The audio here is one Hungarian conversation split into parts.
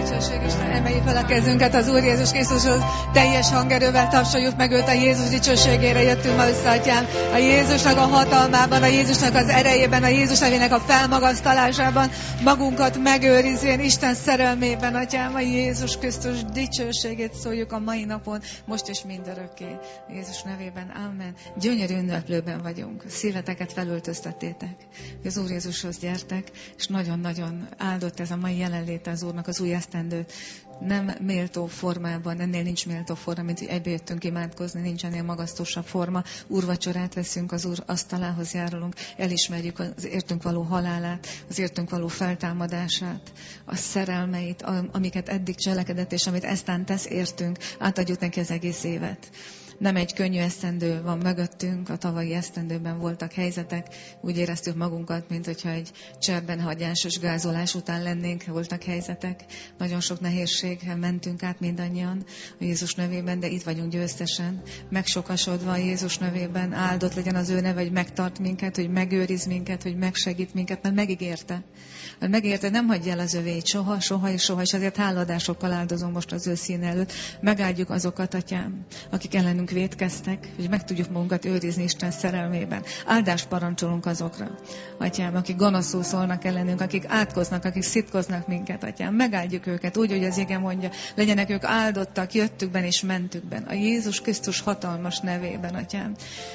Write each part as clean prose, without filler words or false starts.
dicsőség, és emeljük fel a kezünket az Úr Jézus Krisztushoz. Teljes hangerővel tapsoljuk meg őt, a Jézus dicsőségére jöttünk ma össze, Atyám. A Jézusnak a hatalmában, a Jézusnak az erejében, a Jézus nevének a felmagasztalásában, magunkat megőrizvén, Isten szerelmében, Atyám. A Jézus Krisztus dicsőségét szóljuk a mai napon, most és mindörökké. Jézus nevében, amen. Gyönyörű ünneplőben vagyunk. Szíveteket felöltöztettétek. Az Úr Jézushoz gyertek, és nagyon-nagyon áldott ez a mai jelenléte az Úrnak az új esztendőt. Nem méltó formában, ennél nincs méltó forma, mint hogy egybe jöttünk imádkozni, nincs ennél magasztosabb forma. Úrvacsorát veszünk, az Úr asztalához járulunk, elismerjük az értünk való halálát, az értünk való feltámadását, a szerelmeit, amiket eddig cselekedett, és amit eztán tesz értünk, átadjuk neki az egész évet. Nem egy könnyű esztendő van mögöttünk, a tavalyi esztendőben voltak helyzetek, úgy éreztük magunkat, mint hogyha egy cserben hagyásos gázolás után lennénk, voltak helyzetek, nagyon sok nehézséggel mentünk át mindannyian a Jézus nevében, de itt vagyunk győztesen, megsokasodva a Jézus nevében, áldott legyen az ő neve, hogy megtart minket, hogy megőriz minket, hogy megsegít minket, mert megígérte. Mert megígérte, nem hagyja el az övét soha, soha és soha, és azért háladásokkal áldozom most az ő színe előtt. Megáldjuk azokat, Atyám, akik ellenünk vétkeztek, hogy meg tudjuk magunkat őrizni Isten szerelmében. Áldást parancsolunk azokra, Atyám, akik gonoszul szólnak ellenünk, akik átkoznak, akik szitkoznak minket, Atyám. Megáldjuk őket úgy, hogy az ige mondja, legyenek ők áldottak jöttükben és mentükben. A Jézus Krisztus hatalmas nevében, Atyám.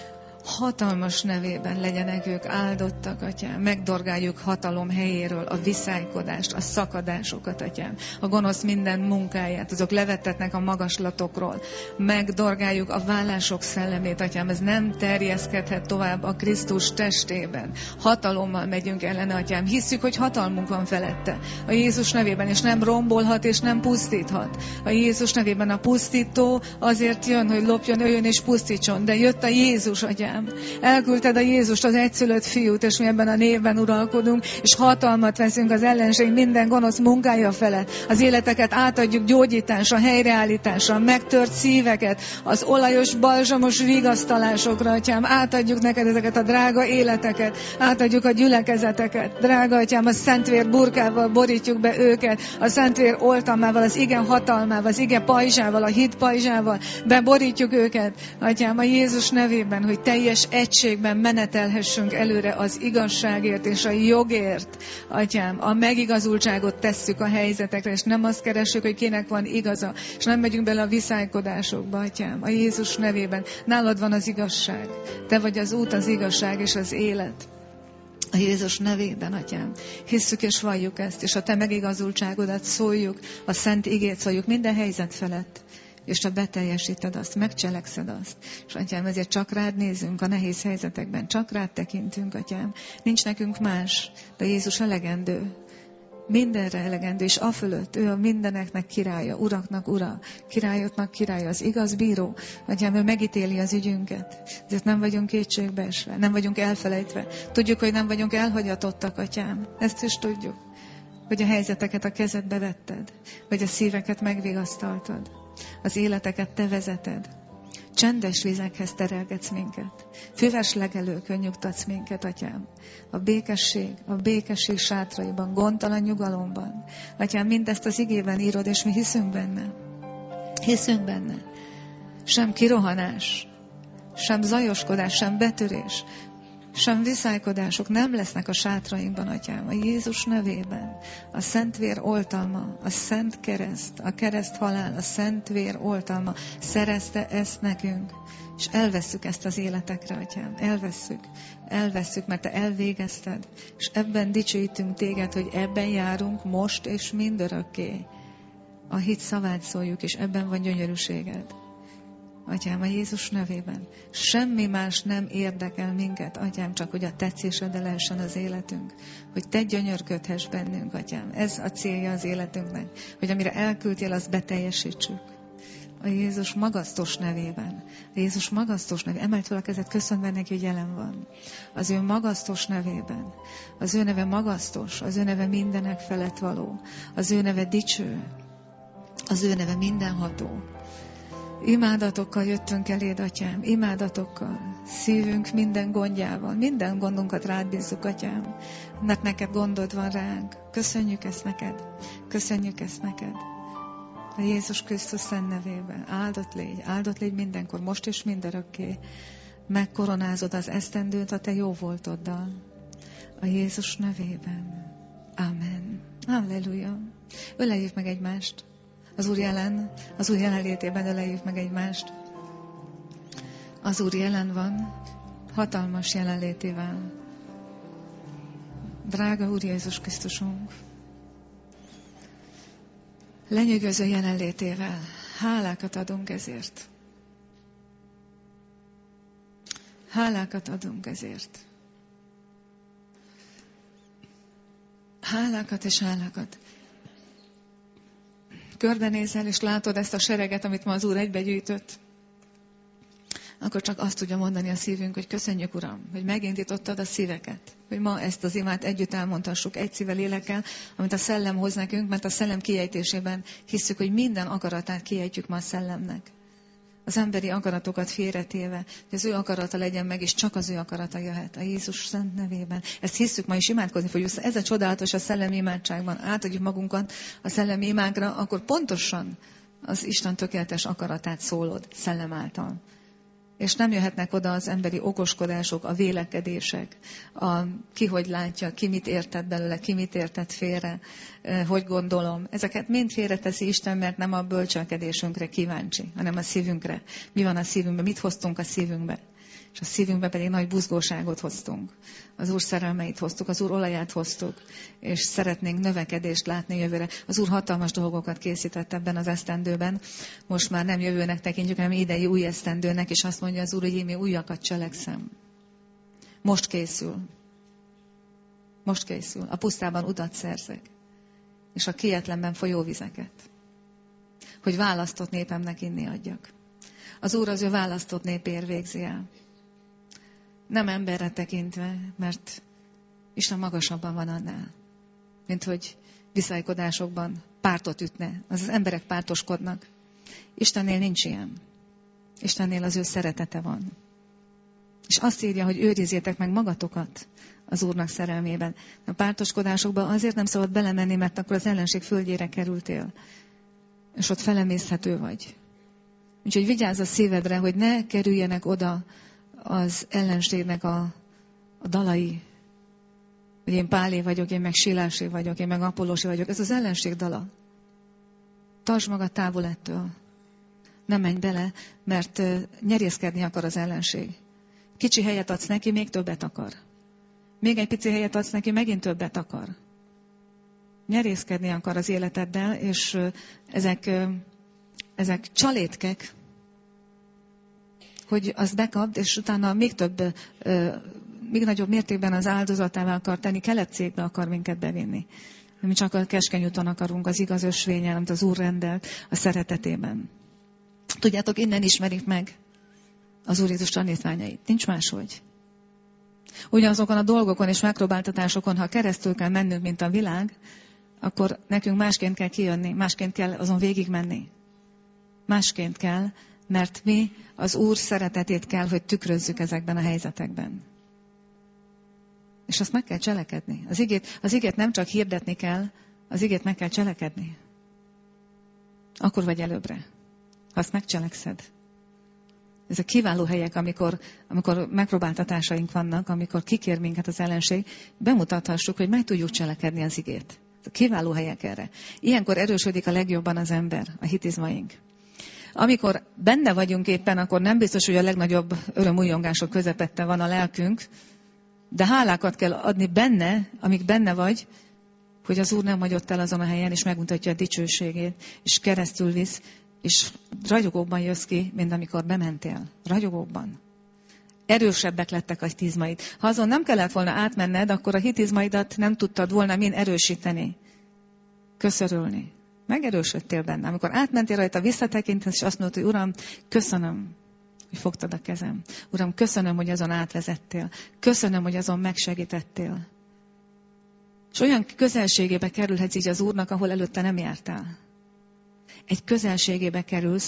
Hatalmas nevében legyenek ők áldottak, Atyám. Megdorgáljuk hatalom helyéről a viszálykodást, a szakadásokat, Atyám. A gonosz minden munkáját, azok levettetnek a magaslatokról. Megdorgáljuk a vállások szellemét, Atyám. Ez nem terjeszkedhet tovább a Krisztus testében. Hatalommal megyünk ellene, Atyám. Hisszük, hogy hatalmunk van felette. A Jézus nevében, és nem rombolhat, és nem pusztíthat. A Jézus nevében a pusztító azért jön, hogy lopjon, öljön és pusztítson. De jött a Jézus, Atyám. Elküldted a Jézust, az egyszülött fiút, és mi ebben a névben uralkodunk, és hatalmat veszünk az ellenség minden gonosz munkája felett. Az életeket átadjuk gyógyításra, helyreállításra, megtört szíveket, az olajos, balzsamos vigasztalásokra, Atyám. Átadjuk neked ezeket a drága életeket, átadjuk a gyülekezeteket. Drága Atyám, a Szentvér burkával borítjuk be őket, a Szentvér oltalmával, az ige hatalmával, az ige pajzsával, a hit pajzsával, beborítjuk őket, Atyám, a Jézus nevében, hogy teljes egységben menetelhessünk előre az igazságért és a jogért. Atyám, a megigazultságot tesszük a helyzetekre, és nem azt keressük, hogy kinek van igaza, és nem megyünk bele a viszálykodásokba, Atyám. A Jézus nevében nálad van az igazság. Te vagy az út, az igazság és az élet. A Jézus nevében, Atyám. Hisszük és valljuk ezt, és a te megigazultságodat szóljuk, a szent igét szóljuk minden helyzet felett. És te beteljesíted azt, megcselekszed azt. És Atyám, ezért csak rád nézünk a nehéz helyzetekben, csak rád tekintünk, Atyám. Nincs nekünk más, de Jézus elegendő. Mindenre elegendő, és afölött ő a mindeneknek királya, uraknak ura, királyoknak királya, az igaz bíró. Atyám, ő megítéli az ügyünket. Ezért nem vagyunk kétségbeesve, nem vagyunk elfelejtve. Tudjuk, hogy nem vagyunk elhagyatottak, Atyám. Ezt is tudjuk, hogy a helyzeteket a kezedbe vetted, hogy a szíveket megvigasztaltad. Az életeket te vezeted. Csendes vizekhez terelgetsz minket. Füves legelőkön nyugtatsz minket, Atyám. A békesség sátraiban, gondtalan nyugalomban. Atyám, mindezt az igében írod, és mi hiszünk benne. Hiszünk benne. Sem kirohanás, sem zajoskodás, sem betörés, sem viszálykodások nem lesznek a sátrainkban, Atyám, a Jézus nevében. A Szentvér oltalma, a Szent Kereszt, a kereszt halál, a Szentvér oltalma szerezte ezt nekünk, és elvesszük ezt az életekre, Atyám. Elvesszük, mert te elvégezted, és ebben dicsőítünk téged, hogy ebben járunk most és mindörökké. A hit szavát szóljuk, és ebben van gyönyörűséged. Atyám, a Jézus nevében. Semmi más nem érdekel minket, Atyám, csak hogy a tetszésedre lehessen az életünk. Hogy te gyönyörködhess bennünk, Atyám. Ez a célja az életünknek. Hogy amire elküldtél, azt beteljesítsük. A Jézus magasztos nevében. A Jézus magasztos nevében. Emelt fel a kezed, köszönve neki, hogy jelen van. Az ő magasztos nevében. Az ő neve magasztos. Az ő neve mindenek felett való. Az ő neve dicső. Az ő neve mindenható. Imádatokkal jöttünk eléd, Atyám, imádatokkal. Szívünk minden gondjával, minden gondunkat rád bízzuk, Atyám, mert neked gondod van ránk. Köszönjük ezt neked. Köszönjük ezt neked. A Jézus Krisztus szent nevében áldott légy mindenkor, most és mindörökké. Megkoronázod az esztendőt a te jó voltoddal. A Jézus nevében. Amen. Halleluja. Öleljük meg egymást. Az Úr jelenlétében öleljük meg egymást. Az Úr jelen van, hatalmas jelenlétével. Drága Úr Jézus Krisztusunk, lenyűgöző jelenlétével hálákat adunk ezért. Hálákat adunk ezért. Hálákat és hálákat. Körbenézel, és látod ezt a sereget, amit ma az Úr egybegyűjtött, akkor csak azt tudja mondani a szívünk, hogy köszönjük, Uram, hogy megindítottad a szíveket, hogy ma ezt az imát együtt elmondhassuk egy szívvel, lélekkel, amit a Szellem hoz nekünk, mert a Szellem kiejtésében hisszük, hogy minden akaratát kiejtjük ma a Szellemnek. Az emberi akaratokat félretéve, hogy az ő akarata legyen meg, és csak az ő akarata jöhet a Jézus szent nevében. Ezt hisszük ma is, imádkozni fogjuk. Ez a csodálatos a szellemi imádságban. Átadjuk magunkat a szellemi imákra, akkor pontosan az Isten tökéletes akaratát szólod szellem által. És nem jöhetnek oda az emberi okoskodások, a vélekedések, ki hogy látja, ki mit értett belőle, ki mit értett félre, hogy gondolom. Ezeket mind félreteszi Isten, mert nem a bölcselkedésünkre kíváncsi, hanem a szívünkre. Mi van a szívünkben, mit hoztunk a szívünkbe. És a szívünkbe pedig nagy buzgóságot hoztunk. Az Úr szerelmeit hoztuk, az Úr olaját hoztuk, és szeretnénk növekedést látni jövőre. Az Úr hatalmas dolgokat készített ebben az esztendőben. Most már nem jövőnek tekintjük, hanem idei új esztendőnek, és azt mondja az Úr, hogy én újakat cselekszem. Most készül. Most készül. A pusztában utat szerzek. És a kietlenben folyó vizeket. Hogy választott népemnek inni adjak. Az Úr az ő választott népért végzi el. Nem emberre tekintve, mert Isten magasabban van annál, mint hogy viszálykodásokban pártot ütne. Az emberek pártoskodnak. Istennél nincs ilyen. Istennél az ő szeretete van. És azt írja, hogy őrizzétek meg magatokat az Úrnak szerelmében. A pártoskodásokban azért nem szabad belemenni, mert akkor az ellenség földjére kerültél. És ott felemészhető vagy. Úgyhogy vigyázz a szívedre, hogy ne kerüljenek oda az ellenségnek a dalai. Hogy én Pálé vagyok, én meg Silásé vagyok, én meg Apollósé vagyok. Ez az ellenség dala. Tartsd magad távol ettől. Nem menj bele, mert nyerészkedni akar az ellenség. Kicsi helyet adsz neki, még többet akar. Még egy pici helyet adsz neki, megint többet akar. Nyerészkedni akar az életeddel, és ezek csalétkek, hogy azt bekapd, és utána még nagyobb mértékben az áldozatává akar tenni, keletcégbe akar minket bevinni. Mi csak a keskeny úton akarunk, az igaz ösvényen, amit az Úr rendelt a szeretetében. Tudjátok, innen ismerik meg az Úr Jézus tanítványait. Nincs máshogy. Ugyanazokon a dolgokon és megpróbáltatásokon, ha keresztül kell mennünk, mint a világ, akkor nekünk másként kell kijönni, másként kell azon végigmenni. Másként kell, mert mi az Úr szeretetét kell, hogy tükrözzük ezekben a helyzetekben. És azt meg kell cselekedni. Az igét nem csak hirdetni kell, az igét meg kell cselekedni. Akkor vagy előbbre, ha azt megcselekszed. Ezek kiváló helyek, amikor megpróbáltatásaink vannak, amikor kikér minket az ellenség, bemutathassuk, hogy meg tudjuk cselekedni az igét. Kiváló helyek erre. Ilyenkor erősödik a legjobban az ember, a hitizmaink. Amikor benne vagyunk éppen, akkor nem biztos, hogy a legnagyobb örömújongások közepette van a lelkünk, de hálákat kell adni benne, amíg benne vagy, hogy az Úr nem hagyott el azon a helyen, és megmutatja a dicsőségét, és keresztül visz, és ragyogóban jössz ki, mint amikor bementél. Ragyogóban. Erősebbek lettek a hitizmaid. Ha azon nem kellett volna átmenned, akkor a hitizmaidat nem tudtad volna mind erősíteni. Köszörülni. Megerősödtél benne. Amikor átmentél rajta, visszatekintesz, és azt mondod, hogy Uram, köszönöm, hogy fogtad a kezem. Uram, köszönöm, hogy azon átvezettél. Köszönöm, hogy azon megsegítettél. És olyan közelségébe kerülhetsz így az Úrnak, ahol előtte nem jártál. Egy közelségébe kerülsz,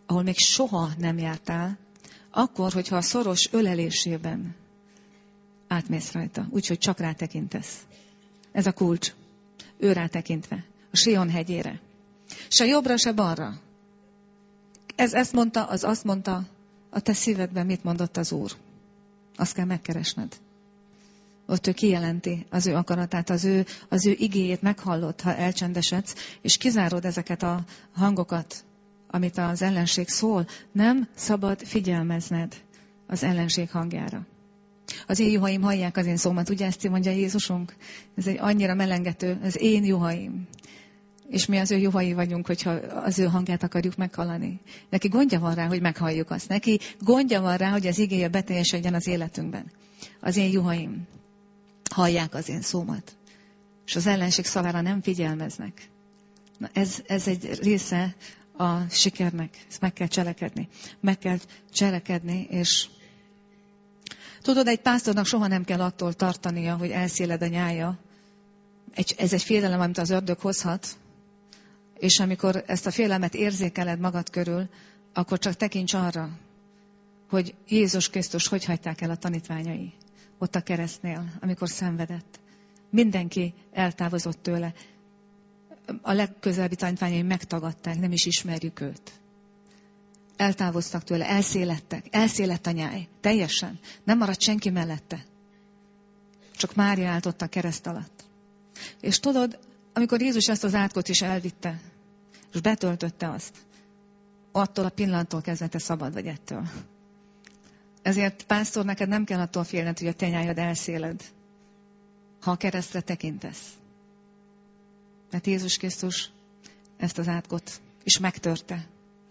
ahol még soha nem jártál, akkor, hogyha a szoros ölelésében átmész rajta, úgyhogy csak rátekintesz. Ez a kulcs. Ő rátekintve. A Sion hegyére. Se jobbra, se balra. Ez ezt mondta, az azt mondta, a te szívedben mit mondott az Úr? Azt kell megkeresned. Ott ő kijelenti az ő akaratát, az ő igéjét meghallod, ha elcsendesedsz, és kizárod ezeket a hangokat, amit az ellenség szól. Nem szabad figyelmezned az ellenség hangjára. Az én juhaim hallják az én szómat, ugye ezt mondja Jézusunk? Ez egy annyira melengető, az én juhaim. És mi az ő juhai vagyunk, hogyha az ő hangját akarjuk meghallani. Neki gondja van rá, hogy meghalljuk azt. Neki gondja van rá, hogy az igéje beteljesedjen az életünkben. Az én juhaim hallják az én szómat. És az ellenség szavára nem figyelmeznek. Na ez egy része a sikernek. Ezt meg kell cselekedni. Meg kell cselekedni, és tudod, egy pásztornak soha nem kell attól tartania, hogy elszéled a nyája. Ez egy félelem, amit az ördög hozhat. És amikor ezt a félelmet érzékeled magad körül, akkor csak tekints arra, hogy Jézus Krisztus hogy hagyták el a tanítványai ott a keresztnél, amikor szenvedett. Mindenki eltávozott tőle. A legközelebbi tanítványai megtagadták, nem is ismerjük őt. Eltávoztak tőle, elszéledtek, elszélett a nyáj, teljesen. Nem maradt senki mellette. Csak Mária állt ott a kereszt alatt. És tudod, amikor Jézus ezt az átkot is elvitte, és betöltötte azt, attól a pillanattól kezdve te szabad vagy ettől. Ezért, pásztor, neked nem kell attól félned, hogy a te nyájad elszéled, ha a keresztre tekintesz. Mert Jézus Krisztus ezt az átkot is megtörte.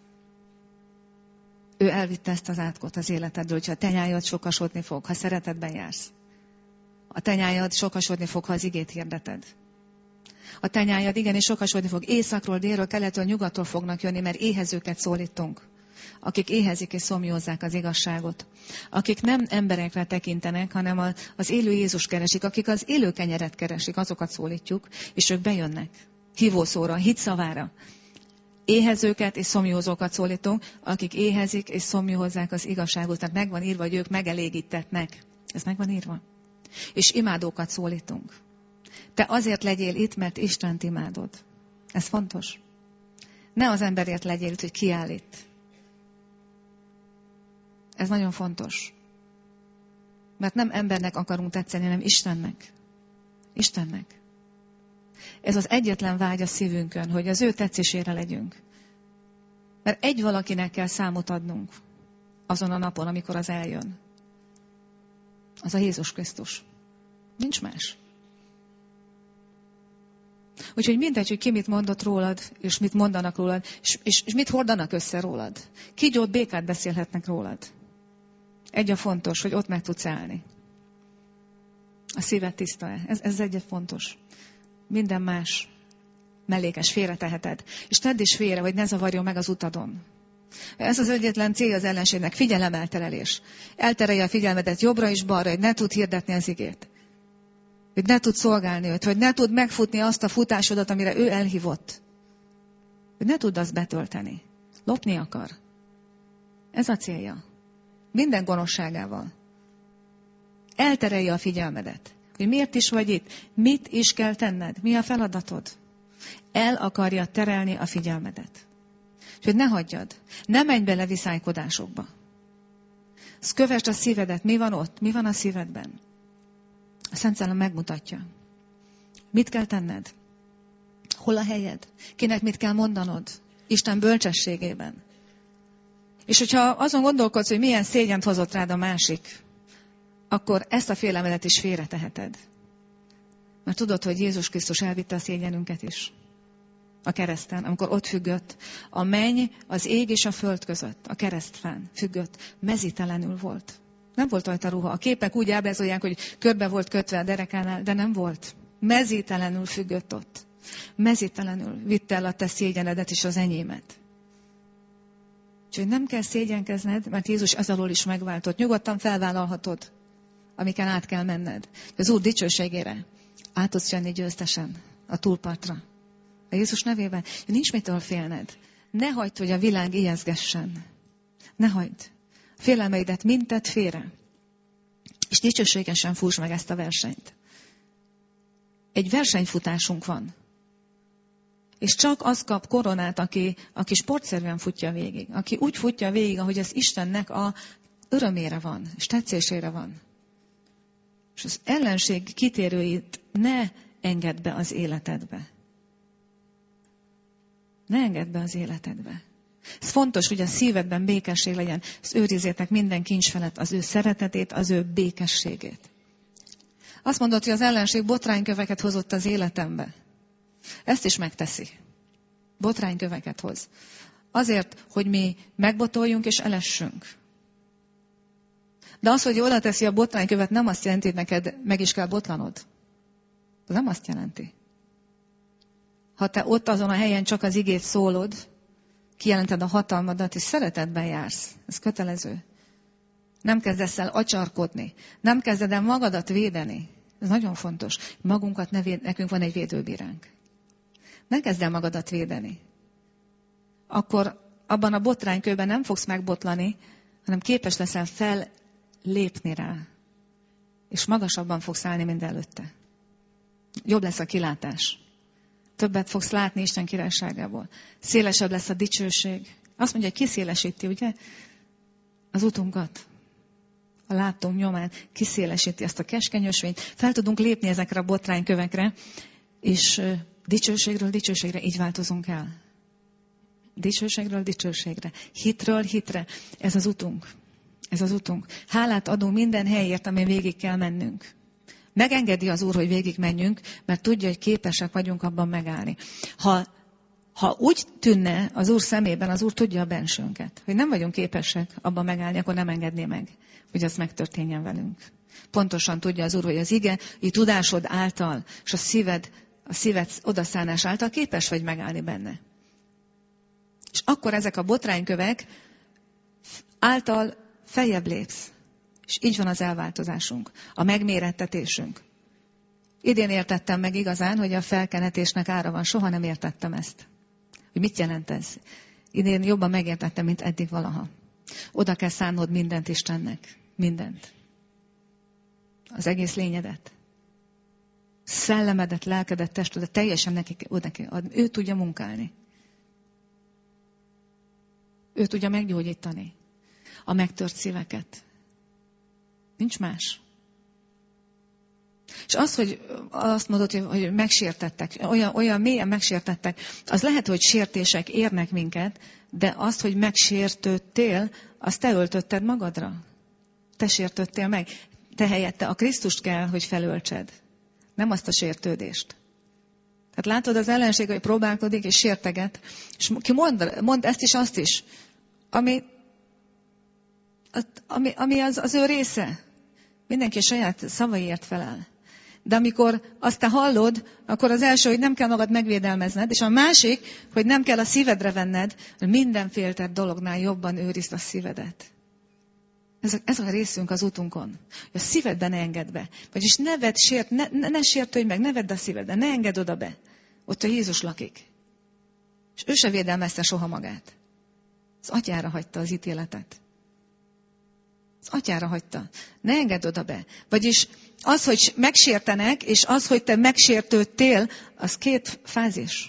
Ő elvitte ezt az átkot az életedről, hogyha a te nyájad sokasodni fog, ha szeretetben jársz. A te nyájad sokasodni fog, ha az igét hirdeted. A te nyájad igenis sokasodni fog. Északról, délről, keletről, nyugatról fognak jönni, mert éhezőket szólítunk. Akik éhezik és szomjózzák az igazságot. Akik nem emberekre tekintenek, hanem az élő Jézus keresik. Akik az élő kenyeret keresik, azokat szólítjuk, és ők bejönnek. Hívószóra, hitszavára. Éhezőket és szomjózókat szólítunk, akik éhezik és szomjózzák az igazságot. Tehát megvan írva, hogy ők megelégítetnek. Ez megvan írva. És imádókat szólítunk. Te azért legyél itt, mert Istent imádod. Ez fontos. Ne az emberért legyél itt, hogy kiáll itt. Ez nagyon fontos. Mert nem embernek akarunk tetszeni, hanem Istennek. Istennek. Ez az egyetlen vágy a szívünkön, hogy az ő tetszésére legyünk. Mert egy valakinek kell számot adnunk azon a napon, amikor az eljön. Az a Jézus Krisztus. Nincs más. Úgyhogy mindegy, hogy ki mit mondott rólad, és mit mondanak rólad, és mit hordanak össze rólad. Kígyót, békát beszélhetnek rólad. Egy a fontos, hogy ott meg tudsz állni. A szíved tiszta-e? Ez egyet fontos. Minden más mellékes, félreteheted. És tedd is félre, hogy ne zavarjon meg az utadon. Ez az egyetlen célja az ellenségnek, figyelemelterelés. Elterelje a figyelmedet jobbra és balra, hogy ne tud hirdetni az igét. Hogy ne tud szolgálni őt, hogy ne tud megfutni azt a futásodat, amire ő elhívott. Hogy ne tud azt betölteni. Lopni akar. Ez a célja. Minden gonoszságával. Elterelje a figyelmedet. Hogy miért is vagy itt? Mit is kell tenned? Mi a feladatod? El akarja terelni a figyelmedet. Úgyhogy ne hagyjad. Ne menj bele viszálykodásokba. Azt kövesd a szívedet. Mi van ott? Mi van a szívedben? A Szent Szellem megmutatja. Mit kell tenned? Hol a helyed? Kinek mit kell mondanod? Isten bölcsességében. És hogyha azon gondolkodsz, hogy milyen szégyent hozott rád a másik, akkor ezt a félelmedet is félreteheted. Mert tudod, hogy Jézus Krisztus elvitte a szégyenünket is. A kereszten, amikor ott függött, a menny, az ég és a föld között, a keresztfán függött, mezítelenül volt. Nem volt rajta ruha. A képek úgy ábrázolják, hogy körbe volt kötve a derekánál, de nem volt. Mezítelenül függött ott. Mezítelenül vitte el a te szégyenedet és az enyémet. Úgyhogy nem kell szégyenkezned, mert Jézus ez alól is megváltott. Nyugodtan felvállalhatod, amiken át kell menned. Az Úr dicsőségére át tudsz jönni győztesen a túlpartra. A Jézus nevében nincs mitől félned. ne hagyd, hogy a világ ijeszgessen. Ne hagyd. A félelmeidet mind tedd félre. És dicsőségesen fuss meg ezt a versenyt. Egy versenyfutásunk van. És csak az kap koronát, aki sportszerűen futja végig. Aki úgy futja végig, ahogy az Istennek a örömére van, és tetszésére van. És az ellenség kitérőit ne engedd be az életedbe. Ne engedd be az életedbe. Ez fontos, hogy a szívedben békesség legyen. Ezt őrizzétek minden kincs felett az ő szeretetét, az ő békességét. Azt mondod, hogy az ellenség botrányköveket hozott az életembe. Ezt is megteszi. Botrányköveket hoz. Azért, hogy mi megbotoljunk és elessünk. De az, hogy oda teszi a botránykövet, nem azt jelenti, hogy neked meg is kell botlanod. Ez nem azt jelenti. Ha te ott azon a helyen csak az igét szólod, kijelented a hatalmadat, és szeretetben jársz. Ez kötelező. Nem kezdesz el acsarkodni. Nem kezded el magadat védeni. Ez nagyon fontos. Magunkat nekünk van egy védőbíránk. Ne kezd el magadat védeni. Akkor abban a botránykőben nem fogsz megbotlani, hanem képes leszel fellépni rá. És magasabban fogsz állni, mint előtte. Jobb lesz a kilátás. Többet fogsz látni Isten királyságából. Szélesebb lesz a dicsőség. Azt mondja, hogy kiszélesíti, ugye? Az utunkat. A látunk nyomán kiszélesíti ezt a keskeny ösvényt. Fel tudunk lépni ezekre a botránykövekre, és dicsőségről dicsőségre így változunk el. Dicsőségről dicsőségre. Hitről hitre. Ez az utunk. Ez az utunk. Hálát adunk minden helyért, amin végig kell mennünk. Megengedi az Úr, hogy végig menjünk, mert tudja, hogy képesek vagyunk abban megállni. Ha úgy tűnne az Úr szemében, az Úr tudja a bensőnket, hogy nem vagyunk képesek abban megállni, akkor nem engedné meg, hogy az megtörténjen velünk. Pontosan tudja az Úr, hogy az ige, hogy tudásod által, és a szíved odaszánás által képes vagy megállni benne. És akkor ezek a botránykövek által feljebb lépsz. És így van az elváltozásunk, a megmérettetésünk. Idén értettem meg igazán, hogy a felkenetésnek ára van. Soha nem értettem ezt. Hogy mit jelent ez? Idén jobban megértettem, mint eddig valaha. Oda kell szánnod mindent Istennek. Mindent. Az egész lényedet. Szellemedet, lelkedet, testedet teljesen neki oda kell adni. Ő tudja munkálni. Ő tudja meggyógyítani a megtört szíveket. Nincs más. És az, hogy azt mondod, hogy megsértettek, olyan mélyen megsértettek, az lehet, hogy sértések érnek minket, de azt, hogy megsértődtél, azt te öltötted magadra. Te sértődtél meg. Te helyette a Krisztust kell, hogy felöltsed. Nem azt a sértődést. Tehát látod az ellenség, hogy próbálkodik és sérteget, és ki mond ezt is, azt is, ami az ő része. Mindenki saját szavaiért felel. De amikor azt te hallod, akkor az első, hogy nem kell magad megvédelmezned, és a másik, hogy nem kell a szívedre venned, hogy minden féltett dolognál jobban őrizd a szívedet. Ez a részünk az útunkon. Hogy a szívedben ne engedd be. Vagyis ne sértődj meg, ne vedd a szívedbe, ne engedd oda be. Ott a Jézus lakik. És ő se védelmezte soha magát. Az atyára hagyta az ítéletet. Az atyára hagyta. Ne engedd oda be. Vagyis az, hogy megsértenek, és az, hogy te megsértődtél, az két fázis.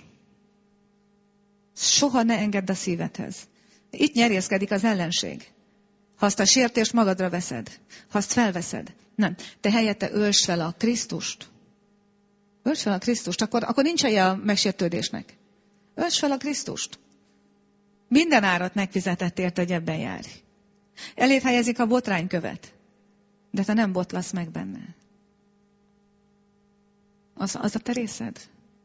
Soha ne engedd a szívedhez. Itt nyerészkedik az ellenség. Ha azt a sértést magadra veszed, ha azt felveszed. Nem. Te helyette öltsd fel a Krisztust. Öltsd fel a Krisztust, akkor nincs helye a megsértődésnek. Öltsd fel a Krisztust. Minden árat megfizetett érte, hogy ebben járj. Eléd helyezik a botránykövet, de te nem botlasz meg benne. Az a te részed.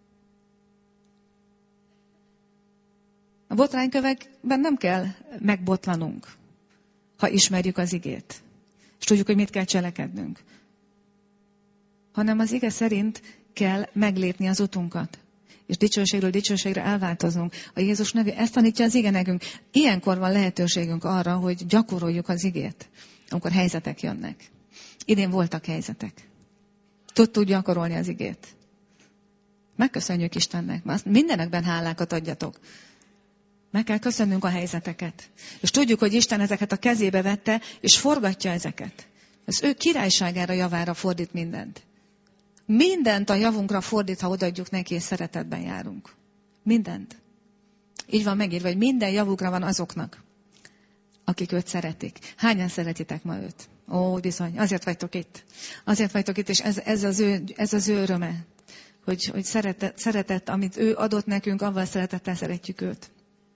A botránykövekben nem kell megbotlanunk, ha ismerjük az igét, és tudjuk, hogy mit kell cselekednünk. Hanem az ige szerint kell meglépni az utunkat. És dicsőségről dicsőségre elváltoznunk. A Jézus nevű, ezt tanítja az ige nekünk. Ilyenkor van lehetőségünk arra, hogy gyakoroljuk az igét, amikor helyzetek jönnek. Idén voltak helyzetek. Tudtuk gyakorolni az igét. Megköszönjük Istennek. Mindenekben hálákat adjatok. Meg kell köszönnünk a helyzeteket. És tudjuk, hogy Isten ezeket a kezébe vette, és forgatja ezeket. Az ő királyságára, javára fordít mindent. Mindent a javunkra fordít, ha odaadjuk neki, és szeretetben járunk. Mindent. Így van megírva, hogy minden javukra van azoknak, akik őt szeretik. Hányan szeretitek ma őt? Ó, bizony, azért vagytok itt. Azért vagytok itt, és ez az ő öröme, hogy szeretet, amit ő adott nekünk, avval szeretettel szeretjük őt.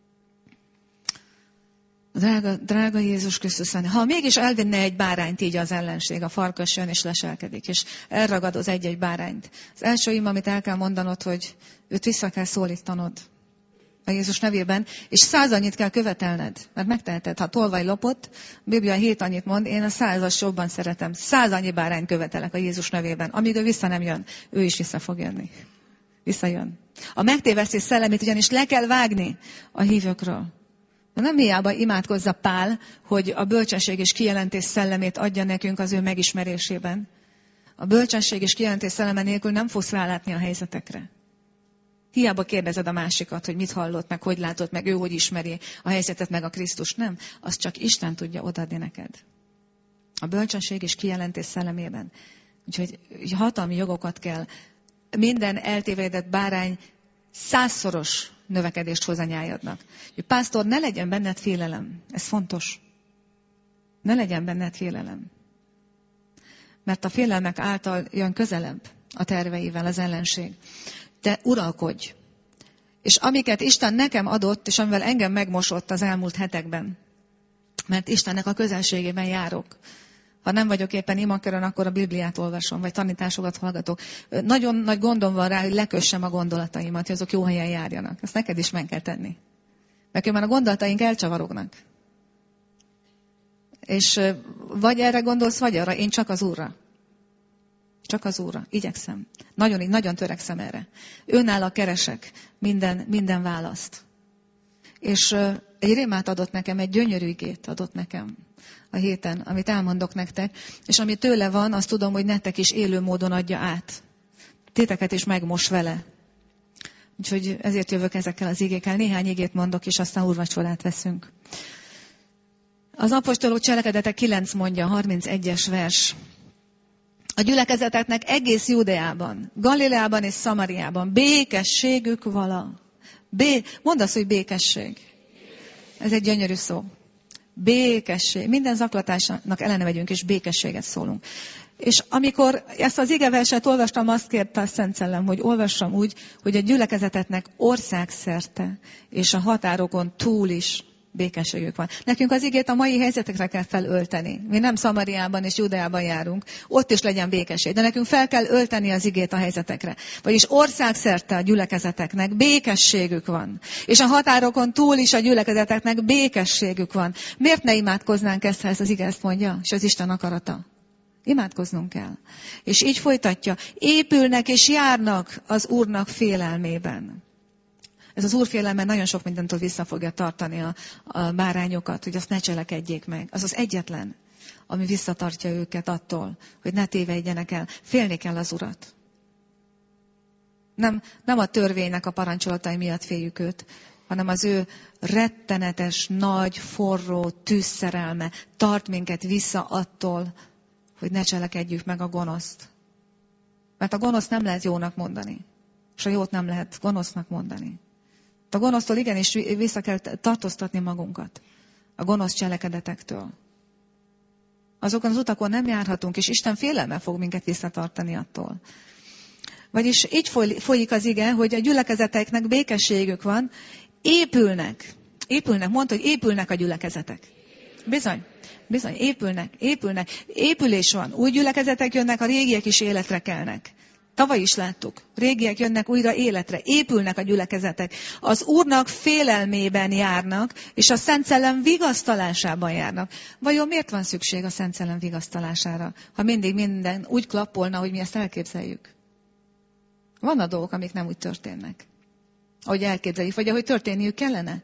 Drága Jézus Krisztus, ha mégis elvinne egy bárányt így az ellenség, a farkas jön és leselkedik, és elragadoz egy-egy bárányt. Az első ima, amit el kell mondanod, hogy őt vissza kell szólítanod a Jézus nevében, és 100 annyit kell követelned, mert megteheted. Ha tolvaj lopott, a Biblia 7 annyit mond, én a 100-as jobban szeretem. 100 annyi bárányt követelek a Jézus nevében. Amíg ő vissza nem jön, ő is vissza fog jönni. Visszajön. A megtévesztés szellemét ugyanis le kell vágni a hívőkről. De nem hiába imádkozza Pál, hogy a bölcsesség és kijelentés szellemét adja nekünk az ő megismerésében. A bölcsesség és kijelentés szelleme nélkül nem fogsz rálátni a helyzetekre. Hiába kérdezed a másikat, hogy mit hallott, meg hogy látott, meg ő hogy ismeri a helyzetet, meg a Krisztus. Nem, azt csak Isten tudja odaadni neked. A bölcsesség és kijelentés szellemében. Úgyhogy hatalmi jogokat kell. Minden eltévedett bárány 100-szoros növekedést hoz a nyájadnak. Hogy pásztor, ne legyen benned félelem. Ez fontos. Ne legyen benned félelem. Mert a félelmek által jön közelebb a terveivel az ellenség. Te uralkodj. És amiket Isten nekem adott, és amivel engem megmosott az elmúlt hetekben. Mert Istennek a közelségében járok. Ha nem vagyok éppen imakörön, akkor a Bibliát olvasom, vagy tanításokat hallgatok. Nagyon nagy gondom van rá, hogy lekössem a gondolataimat, hogy azok jó helyen járjanak. Ezt neked is meg kell tenni. Mert már a gondolataink elcsavarognak. És vagy erre gondolsz, vagy arra. Én csak az Úrra. Csak az Úrra. Igyekszem. Nagyon törekszem erre. Őnála keresek minden választ. És egy rémát adott nekem, egy gyönyörű igét adott nekem a héten, amit elmondok nektek, és ami tőle van, azt tudom, hogy nektek is élő módon adja át. Téteket is megmos vele. Úgyhogy ezért jövök ezekkel az igékkel. Néhány igét mondok, és aztán úrvacsorát veszünk. Az apostolok cselekedetek 9 mondja, 31-es vers. A gyülekezeteknek egész Júdeában, Galileában és Szamariában békességük vala. Mondd azt, hogy békesség. Ez egy gyönyörű szó. Békesség. Minden zaklatásnak ellene megyünk, és békességet szólunk. És amikor ezt az igeverset olvastam, azt kérte a Szent Szellem, hogy olvassam úgy, hogy a gyülekezeteknek országszerte, és a határokon túl is békességük van. Nekünk az igét a mai helyzetekre kell felölteni. Mi nem Szamariában és Judeában járunk, ott is legyen békesség. De nekünk fel kell ölteni az igét a helyzetekre. Vagyis országszerte a gyülekezeteknek békességük van. És a határokon túl is a gyülekezeteknek békességük van. Miért ne imádkoznánk ezt, ha ez az ige ezt mondja? És az Isten akarata. Imádkoznunk kell. És így folytatja. Épülnek és járnak az Úrnak félelmében. Ez az úrfélelme nagyon sok mindentől vissza fogja tartani a bárányokat, hogy azt ne cselekedjék meg. Az az egyetlen, ami visszatartja őket attól, hogy ne tévedjenek el. Félni kell az Urat. Nem a törvénynek a parancsolatai miatt féljük őt, hanem az ő rettenetes, nagy, forró tűzszerelme tart minket vissza attól, hogy ne cselekedjük meg a gonoszt. Mert a gonoszt nem lehet jónak mondani, és a jót nem lehet gonosznak mondani. A gonosztól igenis vissza kell tartóztatni magunkat. A gonosz cselekedetektől. Azokon az utakon nem járhatunk, és Isten félelme fog minket visszatartani attól. Vagyis így folyik az ige, hogy a gyülekezeteknek békességük van, épülnek. Mondta, hogy épülnek a gyülekezetek. Bizony, épülnek. Épülés van. Új gyülekezetek jönnek, a régiek is életre kelnek. Tavaly is láttuk. Régiek jönnek újra életre. Épülnek a gyülekezetek. Az Úrnak félelmében járnak, és a Szent Szellem vigasztalásában járnak. Vajon miért van szükség a Szent Szellem vigasztalására, ha mindig minden úgy klappolna, hogy mi ezt elképzeljük? Vannak dolgok, amik nem úgy történnek, ahogy elképzeljük, vagy ahogy történniük kellene.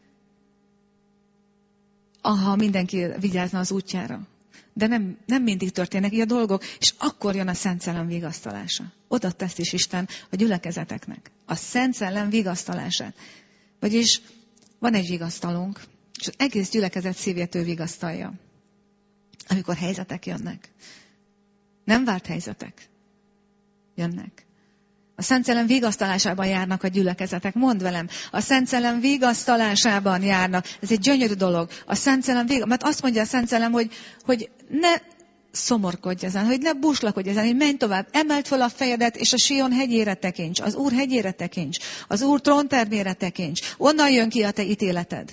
Ha mindenki vigyázna az útjára. De nem mindig történnek így a dolgok, és akkor jön a Szent Szellem vigasztalása. Oda tesz is Isten a gyülekezeteknek. A Szent Szellem vigasztalását. Vagyis Van egy vigasztalónk, és az egész gyülekezet szívét ő vigasztalja, amikor helyzetek jönnek. Nem várt helyzetek jönnek. A Szent Szellem vigasztalásában járnak a gyülekezetek. Mondd velem, a Szent Szellem vigasztalásában járnak. Ez egy gyönyörű dolog. A Szent Szellem mert azt mondja a Szent Szellem, hogy ne szomorkodj ezen, hogy ne buslakodj ezen, hogy menj tovább, emeld fel a fejedet, és a Sion hegyére tekints, az Úr hegyére tekints, az Úr tróntermére tekints. Onnan jön ki a te ítéleted.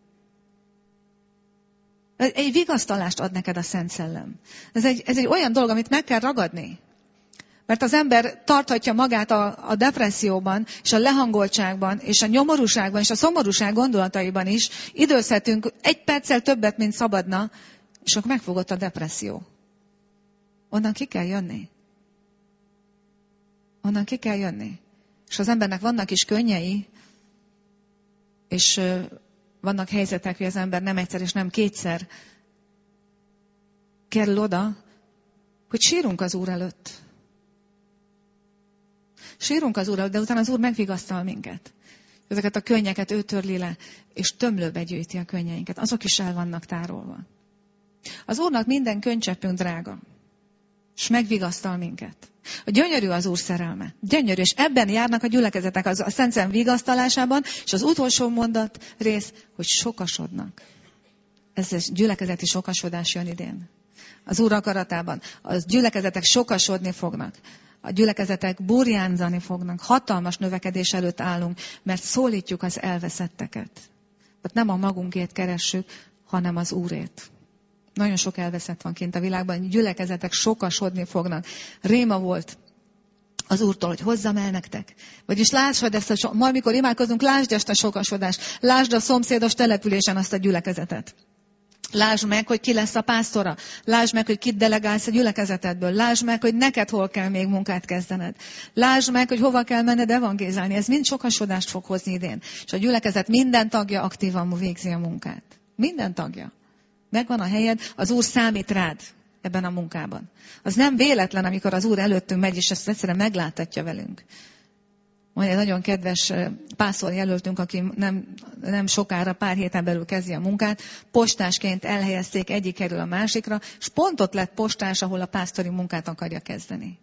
Egy vigasztalást ad neked a Szent Szellem. Ez egy olyan dolog, amit meg kell ragadni. Mert az ember tarthatja magát a depresszióban, és a lehangoltságban, és a nyomorúságban, és a szomorúság gondolataiban is. Időzhetünk egy perccel többet, mint szabadna, és akkor megfogott a depresszió. Onnan ki kell jönni. Onnan ki kell jönni. És az embernek vannak is könnyei, és vannak helyzetek, hogy az ember nem egyszer és nem kétszer kerül oda, hogy sírunk az Úr előtt. Sírunk az Úr előtt, de utána az Úr megvigasztal minket. Ezeket a könnyeket ő törli le, és tömlőbe gyűjti a könnyeinket. Azok is el vannak tárolva. Az Úrnak minden könycseppünk drága, és megvigasztal minket. A gyönyörű az Úr szerelme. Gyönyörű, és ebben járnak a gyülekezetek a Szent Szellem vigasztalásában, és az utolsó mondat rész, hogy sokasodnak. Ez gyülekezeti sokasodás jön idén. Az Úr akaratában. A gyülekezetek sokasodni fognak. A gyülekezetek burjánzani fognak. Hatalmas növekedés előtt állunk, mert szólítjuk az elveszetteket. Tehát nem a magunkét keressük, hanem az Úrét. Nagyon sok elveszett van kint a világban, gyülekezetek sokasodni fognak. Réma volt az Úrtól, hogy hozzam el nektek. Vagyis lásd ezt majd mikor imádkozunk, lásd ezt a sokasodást. Lásd a szomszédos településen azt a gyülekezetet. Lásd meg, hogy ki lesz a pásztora. Lásd meg, hogy kit delegálsz a gyülekezetedből. Lásd meg, hogy neked hol kell még munkát kezdened. Lásd meg, hogy hova kell menned evangézálni. Ez mind sokasodást fog hozni idén. És a gyülekezet minden tagja aktívan végzi a munkát. Minden tagja. Megvan a helyed, az Úr számít rád ebben a munkában. Az nem véletlen, amikor az Úr előttünk megy, és ezt egyszerűen megláttatja velünk. Van egy nagyon kedves pásztor jelöltünk, aki nem sokára, pár héten belül kezdi a munkát. Postásként elhelyezték egyik helyről a másikra, és pont ott lett postás, ahol a pásztori munkát akarja kezdeni.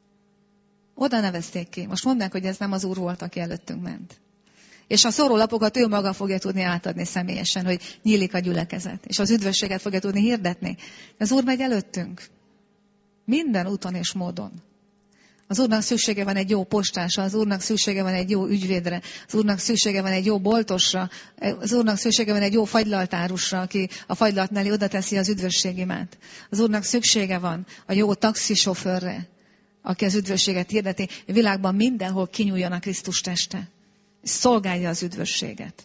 Oda nevezték ki. Most mondd meg, hogy ez nem az Úr volt, aki előttünk ment. És a szórólapokat ő maga fogja tudni átadni személyesen, hogy nyílik a gyülekezet. És az üdvösséget fogja tudni hirdetni. Az Úr megy előttünk. Minden úton és módon. Az Úrnak szüksége van egy jó postásra, az Úrnak szüksége van egy jó ügyvédre, az Úrnak szüksége van egy jó boltosra, az Úrnak szüksége van egy jó fagylaltárusra, aki a fagylalt mellé oda teszi az üdvösségimát. Az Úrnak szüksége van a jó taxisofőrre, aki az üdvösséget hirdeti. A világban mindenhol kinyúljon a Krisztus teste. Szolgálja az üdvösséget.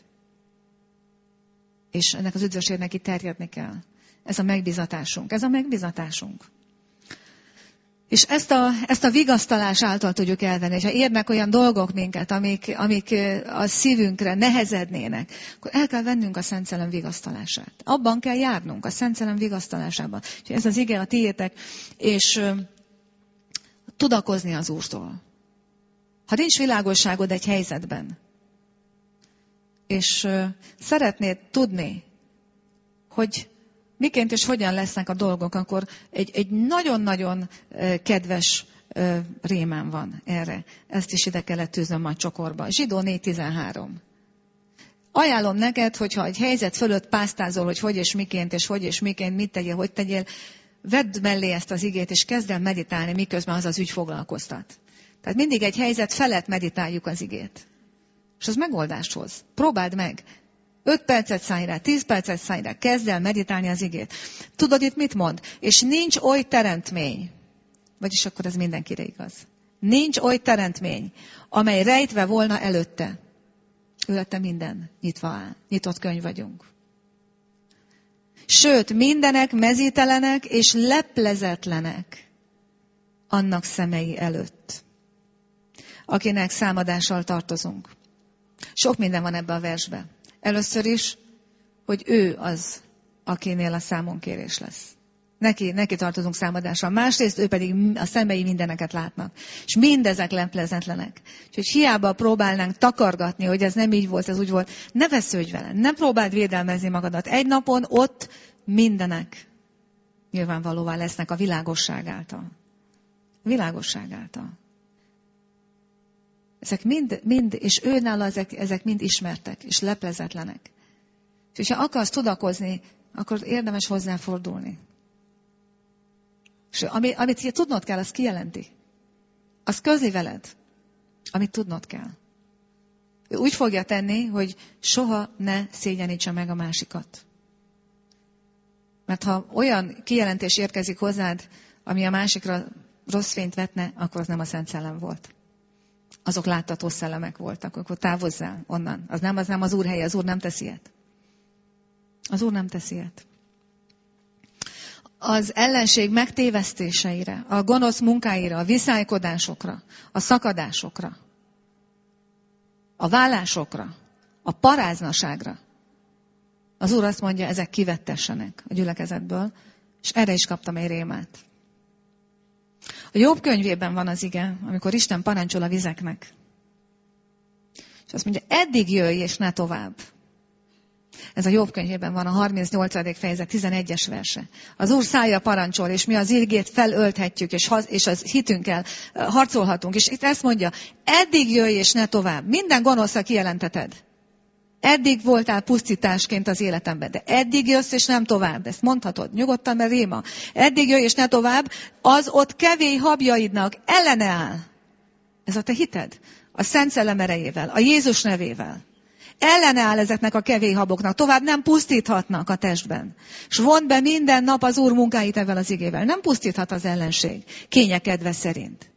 És ennek az üdvösségnek itt terjedni kell. Ez a megbízatásunk. Ez a megbízatásunk. És ezt a vigasztalás által tudjuk elvenni. És ha érnek olyan dolgok minket, amik a szívünkre nehezednének, akkor el kell vennünk a Szent Szellem vigasztalását. Abban kell járnunk, a Szent Szellem vigasztalásában. És ez az ige a tiétek, és tudakozni az Úrtól. Ha nincs világosságod egy helyzetben, és szeretnéd tudni, hogy miként és hogyan lesznek a dolgok, akkor egy nagyon-nagyon kedves rémám van erre. Ezt is ide kellett tűznöm a csokorba. Zsidó 4.13. Ajánlom neked, hogyha egy helyzet fölött pásztázol, hogy és miként, mit tegyél, hogy tegyél, vedd mellé ezt az igét, és kezd el meditálni, miközben az ügy foglalkoztat. Tehát mindig egy helyzet felett meditáljuk az igét. És az megoldást hoz. Próbáld meg. 5 percet szállj rá, 10 percet szállj rá, kezd el meditálni az igét. Tudod itt mit mond? És nincs oly teremtmény, vagyis akkor ez mindenkire igaz. Nincs oly teremtmény, amely rejtve volna előtte. Előtte minden nyitva áll. Nyitott könyv vagyunk. Sőt, mindenek mezítelenek és leplezetlenek annak szemei előtt, akinek számadással tartozunk. Sok minden van ebbe a versbe. Először is, hogy ő az, akinél a számonkérés lesz. Neki tartozunk számadásra. Másrészt ő pedig a szemei mindeneket látnak. És mindezek leplezetlenek. Úgyhogy hiába próbálnánk takargatni, hogy ez nem így volt, ez úgy volt. Ne vesződj vele, ne próbáld védelmezni magadat. Egy napon ott mindenek nyilvánvalóvá lesznek a világosság által. Világosság által. Ezek mind, és őnála ezek mind ismertek, és leplezetlenek. És ha akarsz tudakozni, akkor érdemes hozzáfordulni. És amit tudnod kell, az kijelenti. Az közli veled, amit tudnod kell. Ő úgy fogja tenni, hogy soha ne szégyenítse meg a másikat. Mert ha olyan kijelentés érkezik hozzád, ami a másikra rossz fényt vetne, akkor az nem a Szent Szellem volt. Azok láttató szellemek voltak, akkor távozzál onnan. Az nem az Úr helye, az Úr nem teszi ilyet. Az Úr nem teszi ilyet. Az ellenség megtévesztéseire, a gonosz munkáira, a viszálykodásokra, a szakadásokra, a vállásokra, a paráznaságra. Az Úr azt mondja, ezek kivettessenek a gyülekezetből, és erre is kaptam egy rémát. A Jobb könyvében van az ige, amikor Isten parancsol a vizeknek. És azt mondja, eddig jöjj, és ne tovább. Ez a Jobb könyvében van, a 38. fejezet 11-es verse. Az Úr szája parancsol, és mi az igét felölthetjük, és az hitünkkel harcolhatunk. És itt ezt mondja, eddig jöjj, és ne tovább. Minden gonoszra kijelenteted. Eddig voltál pusztításként az életemben, de eddig jössz, és nem tovább. Ezt mondhatod, nyugodtan, mert réma. Eddig jöjj, és ne tovább, az ott kevély habjaidnak ellene áll. Ez a te hited. A Szent Szellem erejével, a Jézus nevével. Ellene áll ezeknek a kevély haboknak. Tovább nem pusztíthatnak a testben. És vond be minden nap az Úr munkáit ezzel az igével. Nem pusztíthat az ellenség. Kényekedve szerint.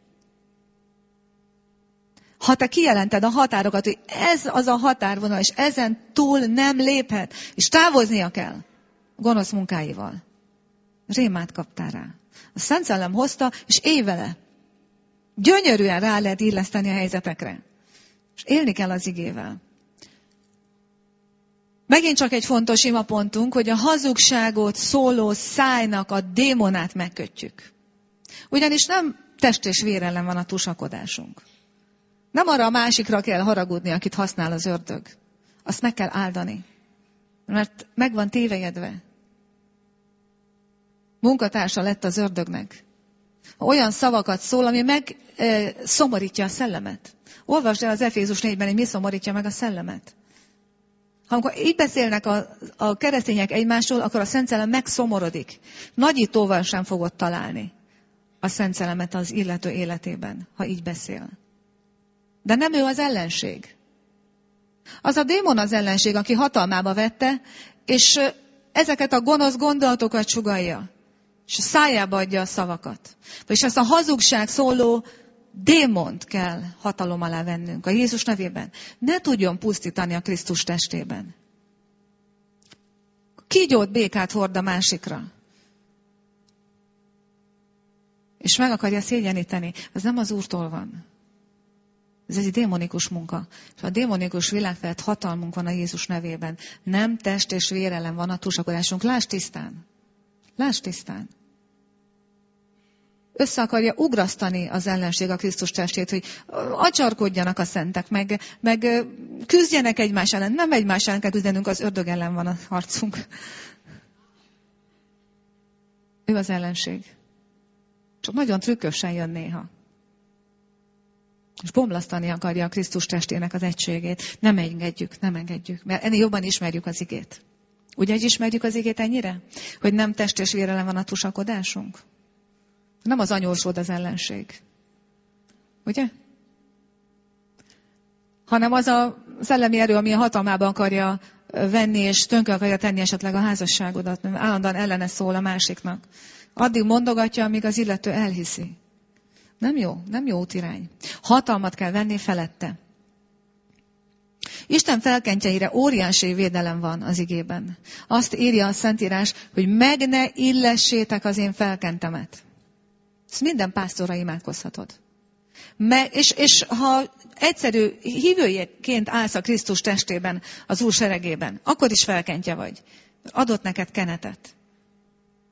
Ha te kijelented a határokat, hogy ez az a határvonal, és ezen túl nem léphet, és távoznia kell a gonosz munkáival. Rémát kaptál rá. A Szent Szellem hozta, és élj vele. Gyönyörűen rá lehet illeszteni a helyzetekre. És élni kell az igével. Megint csak egy fontos imapontunk, hogy a hazugságot szóló szájnak a démonát megkötjük. Ugyanis nem test és vér ellen van a tusakodásunk. Nem arra a másikra kell haragudni, akit használ az ördög. Azt meg kell áldani. Mert meg van tévejedve. Munkatársa lett az ördögnek. Olyan szavakat szól, ami megszomorítja a szellemet. Olvasd el az Efézus 4-ben, hogy mi szomorítja meg a szellemet. Ha amikor így beszélnek a keresztények egymásról, akkor a Szent Szellem megszomorodik. Nagyítóval sem fogod találni a Szent Szellemet az illető életében, ha így beszél. De nem ő az ellenség. Az a démon az ellenség, aki hatalmába vette, és ezeket a gonosz gondolatokat sugallja, és a szájába adja a szavakat. És ezt a hazugság szóló démont kell hatalom alá vennünk a Jézus nevében. Ne tudjon pusztítani a Krisztus testében. Kígyót békát hord a másikra. És meg akarja szégyeníteni. Ez nem az Úrtól van. Ez egy démonikus munka. És a démonikus világ felett hatalmunk van a Jézus nevében. Nem test és vér ellen van a tusakodásunk. Lásd tisztán. Lásd tisztán. Össze akarja ugrasztani az ellenség a Krisztus testét, hogy acsarkodjanak a szentek, meg küzdjenek egymás ellen. Nem egymás ellen kell küzdenünk, az ördög ellen van a harcunk. Ő az ellenség. Csak nagyon trükkösen jön néha. És bomlasztani akarja a Krisztus testének az egységét. Nem engedjük, mert ennél jobban ismerjük az igét. Ugye, hogy ismerjük az igét ennyire? Hogy nem test és vér ellen van a tusakodásunk? Nem az anyósod az ellenség. Ugye? Hanem az a szellemi erő, ami a hatalmába akarja venni, és tönkre akarja tenni esetleg a házasságodat. Állandóan ellene szól a másiknak. Addig mondogatja, amíg az illető elhiszi. Nem jó útirány. Hatalmat kell venni felette. Isten felkentjeire óriási védelem van az igében. Azt írja a Szentírás, hogy meg ne illessétek az én felkentemet. Ezt minden pásztorra imádkozhatod. És ha egyszerű hívőjeként állsz a Krisztus testében, az Úr seregében, akkor is felkentje vagy. Adott neked kenetet.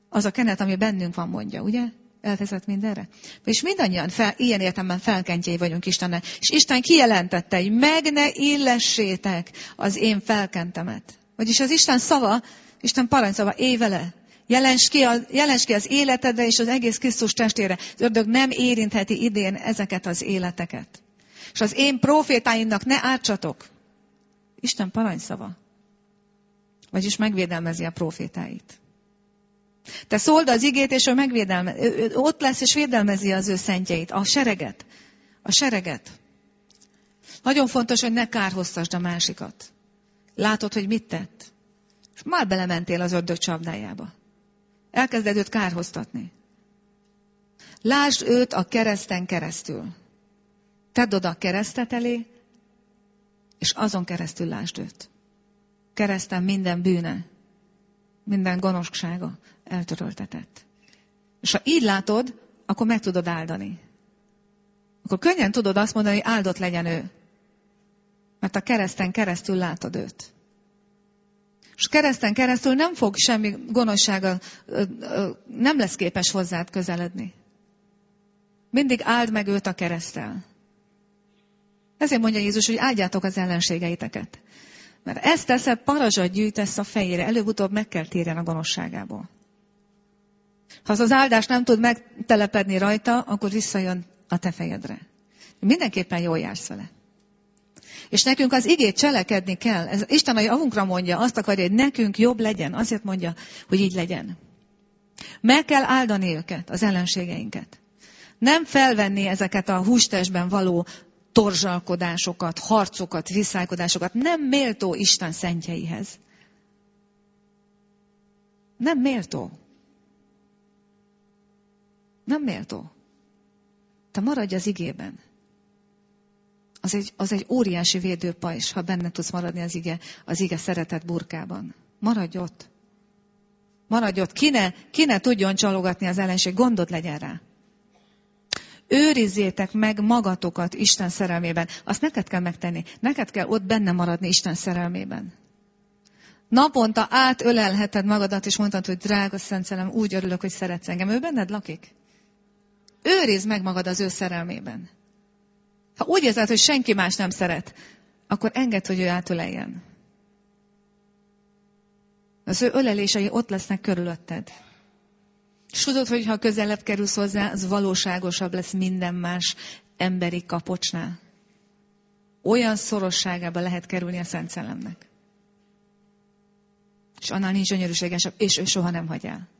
Az a kenet, ami bennünk van, mondja, ugye? Elvezet mindenre. És mindannyian ilyen értelemben felkentjei vagyunk Istennek. És Isten kijelentette, hogy meg ne illessétek az én felkentemet. Vagyis az Isten szava, Isten parancsszava, élj vele. Jelens ki az életedre és az egész Krisztus testére. Az ördög nem érintheti idén ezeket az életeket. És az én profétáimnak ne ártsatok. Isten parancsszava. Vagyis megvédelmezi a profétáit. Te szóld az igét, és ő ott lesz, és védelmezi az ő szentjeit, a sereget. A sereget. Nagyon fontos, hogy ne kárhoztasd a másikat. Látod, hogy mit tett? És már belementél az ördög csapdájába. Elkezded őt kárhoztatni. Lásd őt a kereszten keresztül. Tedd oda a keresztet elé, és azon keresztül lásd őt. Kereszten minden bűne, minden gonoszsága eltöröltetett. És ha így látod, akkor meg tudod áldani. Akkor könnyen tudod azt mondani, hogy áldott legyen ő. Mert a kereszten keresztül látod őt. És kereszten keresztül nem fog semmi gonoszsága, nem lesz képes hozzád közeledni. Mindig áld meg őt a kereszttel. Ezért mondja Jézus, hogy áldjátok az ellenségeiteket. Mert ezt teszed, parazsat gyűjtesz a fejére. Előbb-utóbb meg kell térjen a gonoszságából. Ha az áldás nem tud megtelepedni rajta, akkor visszajön a te fejedre. Mindenképpen jól jársz vele. És nekünk az igét cselekedni kell. Ez Isten a javunkra mondja, azt akarja, hogy nekünk jobb legyen. Azért mondja, hogy így legyen. Meg kell áldani őket, az ellenségeinket. Nem felvenni ezeket a hústestben való torzsalkodásokat, harcokat, viszálykodásokat. Nem méltó Isten szentjeihez. Nem méltó. Nem méltó. Te maradj az igében. Az egy óriási védőpajzs, ha benne tudsz maradni az ige szeretett burkában. Maradj ott. Maradj ott. Ki ne tudjon csalogatni az ellenség, gondot legyen rá. Őrizzétek meg magatokat Isten szerelmében. Azt neked kell megtenni. Neked kell ott benne maradni Isten szerelmében. Naponta átölelheted magadat, és mondtad, hogy drága Szent Szellem, úgy örülök, hogy szeretsz engem. Ő benned lakik. Őrizd meg magad az ő szerelmében. Ha úgy érzed, hogy senki más nem szeret, akkor engedd, hogy ő átöleljen. Az ő ölelései ott lesznek körülötted. És tudod, hogy ha közelebb kerülsz hozzá, az valóságosabb lesz minden más emberi kapocsnál. Olyan szorosságába lehet kerülni a Szent Szellemnek. És annál nincs gyönyörűségesebb, és ő soha nem hagy el.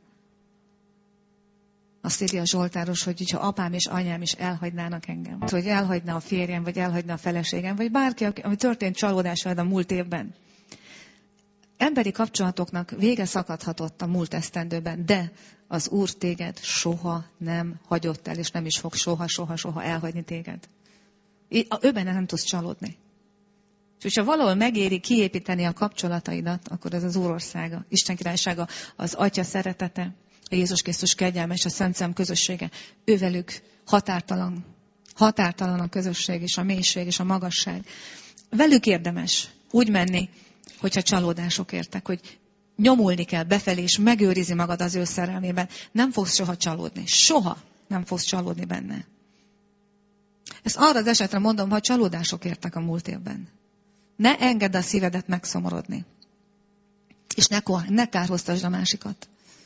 Azt írja a Zsoltáros, hogy ha apám és anyám is elhagynának engem, hogy elhagyna a férjem, vagy elhagyna a feleségem, vagy bárki, ami történt csalódás veled a múlt évben. Emberi kapcsolatoknak vége szakadhatott a múlt esztendőben, de az Úr téged soha nem hagyott el, és nem is fog soha elhagyni téged. Ő benne nem tudsz csalódni. És ha valahol megéri kiépíteni a kapcsolataidat, akkor ez az Úr országa, Isten királysága, az Atya szeretete, a Jézus Krisztus kegyelme és a Szent Szellem közössége. Ővelük határtalan. Határtalan a közösség és a mélység és a magasság. Velük érdemes úgy menni, hogyha csalódások értek, hogy nyomulni kell befelé, és megőrizi magad az ő szerelmében. Nem fogsz soha csalódni. Soha nem fogsz csalódni benne. Ezt arra az esetre mondom, ha csalódások értek a múlt évben. Ne engedd a szívedet megszomorodni. És ne kárhoztasd a másikat.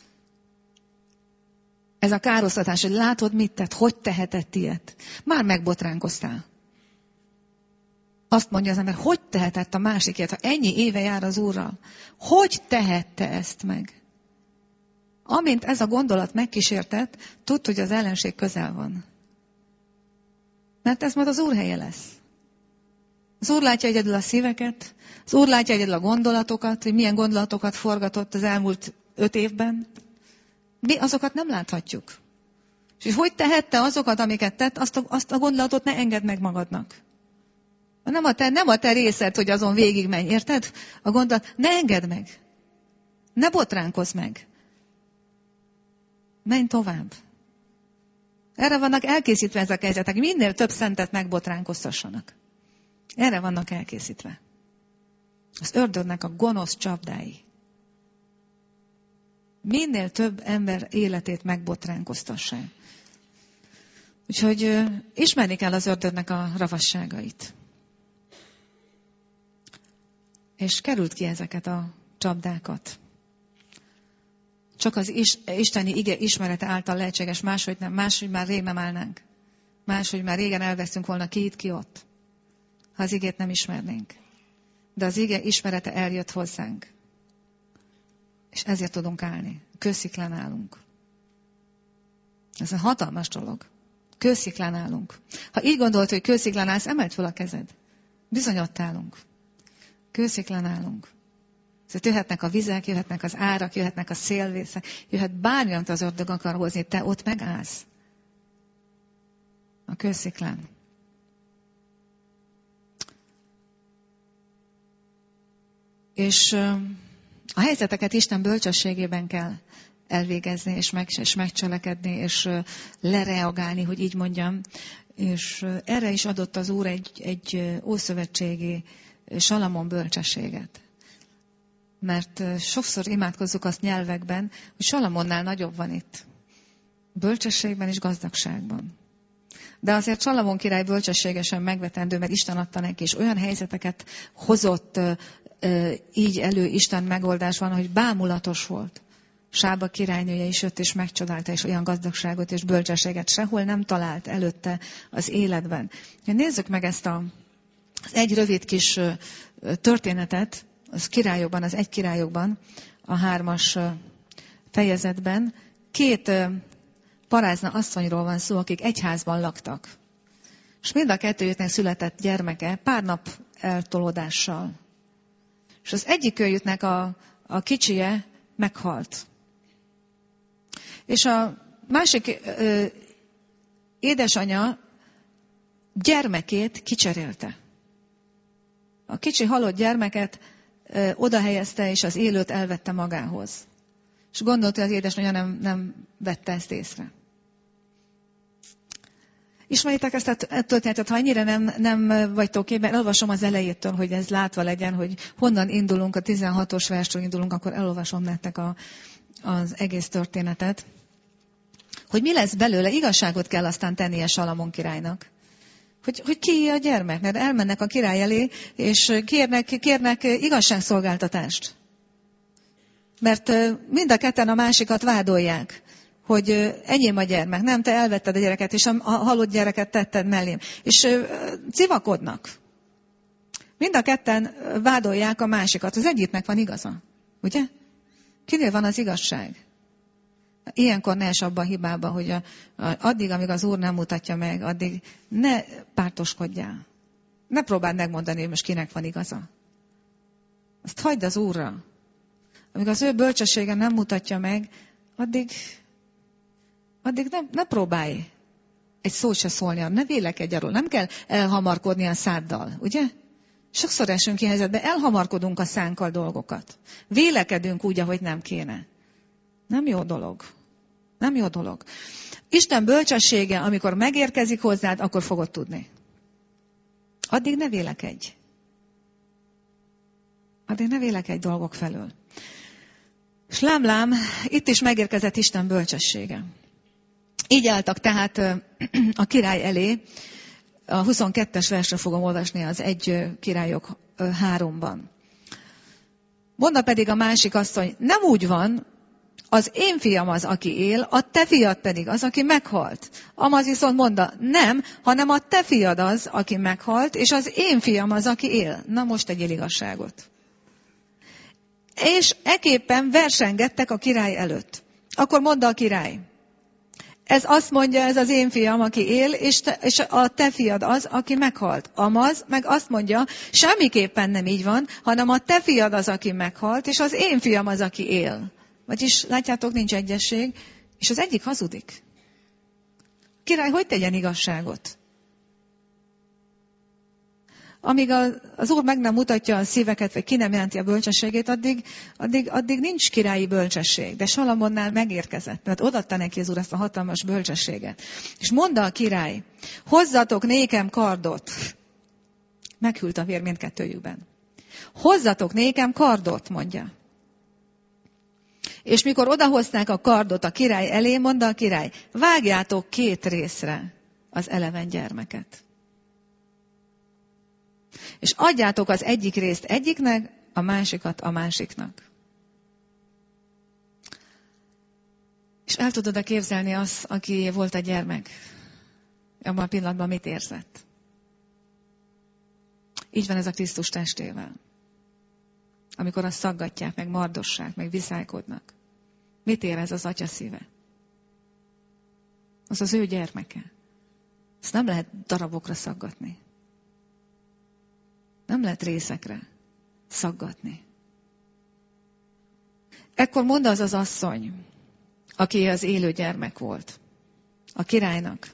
Ez a károsztatás, hogy látod, mit tett, hogy tehetett ilyet. Már megbotránkoztál. Azt mondja az ember, hogy tehetett a másik ilyet, ha ennyi éve jár az Úrral. Hogy tehette ezt meg? Amint ez a gondolat megkísértett, tudd, hogy az ellenség közel van. Mert ez majd az Úr helye lesz. Az Úr látja egyedül a szíveket, az Úr látja egyedül a gondolatokat, hogy milyen gondolatokat forgatott az elmúlt 5 évben. Mi azokat nem láthatjuk. És hogy tehette azokat, amiket tett, azt a gondolatot ne engedd meg magadnak. Nem a te részed, hogy azon végigmenj, érted? A gondolat, ne engedd meg. Ne botránkozz meg. Menj tovább. Erre vannak elkészítve ezek a helyzetek. Minél több szentet megbotránkoztassanak. Erre vannak elkészítve. Az ördögnek a gonosz csapdái. minél több ember életét megbotránkoztassák. Úgyhogy ismerni kell az ördögnek a ravasságait. És került ki ezeket a csapdákat. Csak az isteni ige ismerete által lehetséges, máshogy nem, máshogy már rég nem állnánk. Máshogy már régen elvesztünk volna ki itt, ki ott. Ha az igét nem ismernénk. De az ige ismerete eljött hozzánk. És ezért tudunk állni. Kősziklán állunk. Ez egy hatalmas dolog. Kősziklán állunk. Ha így gondolt, hogy kősziklán állsz, emeld fel a kezed. Bizony ott állunk. Kősziklán állunk. Szóval jöhetnek a vizek, jöhetnek az árak, jöhetnek a szélvészek, jöhet bármi, amit az ördög akar hozni, te ott megállsz. A kősziklán. És a helyzeteket Isten bölcsességében kell elvégezni, és megcselekedni, és lereagálni, hogy így mondjam. És erre is adott az Úr egy ószövetségi Salamon bölcsességet. Mert sokszor imádkozzuk azt nyelvekben, hogy Salamonnál nagyobb van itt. Bölcsességben és gazdagságban. De azért Salamon király bölcsességesen megvetendő, mert Isten adta neki, és olyan helyzeteket hozott így elő Isten megoldásban, hogy bámulatos volt. Sába királynője is jött, és megcsodálta, és olyan gazdagságot és bölcsességet sehol nem talált előtte az életben. Nézzük meg ezt az egy rövid kis történetet, az királyokban, az egy királyokban, a 3. fejezetben. 2 parázna asszonyról van szó, akik egy házban laktak. És mind a kettőjüknek született gyermeke pár nap eltolódással. És az egyik őjüknek a kicsie meghalt. És a másik édesanyja gyermekét kicserélte. A kicsi halott gyermeket oda helyezte, és az élőt elvette magához. És gondolta, hogy az édesanyja nem vette ezt észre. Ismeritek ezt a történetet, ha ennyire nem vagytok képben, elolvasom az elejétől, hogy ez látva legyen, hogy honnan indulunk, a 16-os versről indulunk, akkor elolvasom nektek az egész történetet. Hogy mi lesz belőle, igazságot kell aztán tennie Salamon királynak. Hogy ki a gyermek, mert elmennek a király elé, és kérnek igazságszolgáltatást. Mert mind a ketten a másikat vádolják, hogy enyém a gyermek, nem, te elvetted a gyereket, és a halott gyereket tetted mellém. És civakodnak. Mind a ketten vádolják a másikat. Az egyiknek van igaza, ugye? Kinél van az igazság? Ilyenkor ne es abba a hibába, hogy addig, amíg az Úr nem mutatja meg, addig ne pártoskodjál. Ne próbáld megmondani, hogy most kinek van igaza. Azt hagyd az Úrra. Amíg az ő bölcsessége nem mutatja meg, addig ne próbálj egy szót se szólni, ne vélekedj arról. Nem kell elhamarkodni a száddal, ugye? Sokszor esünk ki helyzetbe, elhamarkodunk a szánkkal dolgokat. Vélekedünk úgy, ahogy nem kéne. Nem jó dolog. Nem jó dolog. Isten bölcsessége, amikor megérkezik hozzád, akkor fogod tudni. Addig ne vélekedj. Addig ne vélekedj dolgok felől. És lám, itt is megérkezett Isten bölcsessége. Így álltak tehát a király elé. A 22-es versre fogom olvasni az 1 Királyok 3-ban. Mondta pedig a másik asszony, nem úgy van, az én fiam az, aki él, a te fiad pedig az, aki meghalt. Amaz viszont mondta, nem, hanem a te fiad az, aki meghalt, és az én fiam az, aki él. Na most tegyél igazságot. És ekképpen versengettek a király előtt. Akkor mondta a király, ez azt mondja, ez az én fiam, aki él, és a te fiad az, aki meghalt. Amaz meg azt mondja, semmiképpen nem így van, hanem a te fiad az, aki meghalt, és az én fiam az, aki él. Vagyis, látjátok, nincs egyesség, és az egyik hazudik. A király hogy tegyen igazságot? Amíg az Úr meg nem mutatja a szíveket, vagy ki nem jelenti a bölcsességét, addig nincs királyi bölcsesség. De Salamonnál megérkezett, mert odaadta neki az Úr ezt a hatalmas bölcsességet. És mondta a király, hozzatok nékem kardot. Meghűlt a vér mindkettőjükben. Hozzatok nékem kardot, mondja. És mikor odahozták a kardot a király elé, mondta a király, vágjátok 2 részre az eleven gyermeket. És adjátok az egyik részt egyiknek, a másikat a másiknak. És el tudod-e képzelni azt, aki volt a gyermek? Abban a pillanatban mit érzett? Így van ez a Krisztus testével. Amikor azt szaggatják, meg mardossák, meg viszálykodnak. Mit érez az atya szíve? Az az ő gyermeke. Ezt nem lehet darabokra szaggatni. Nem lehet részekre szaggatni. Ekkor mondta az az asszony, aki az élő gyermek volt, a királynak,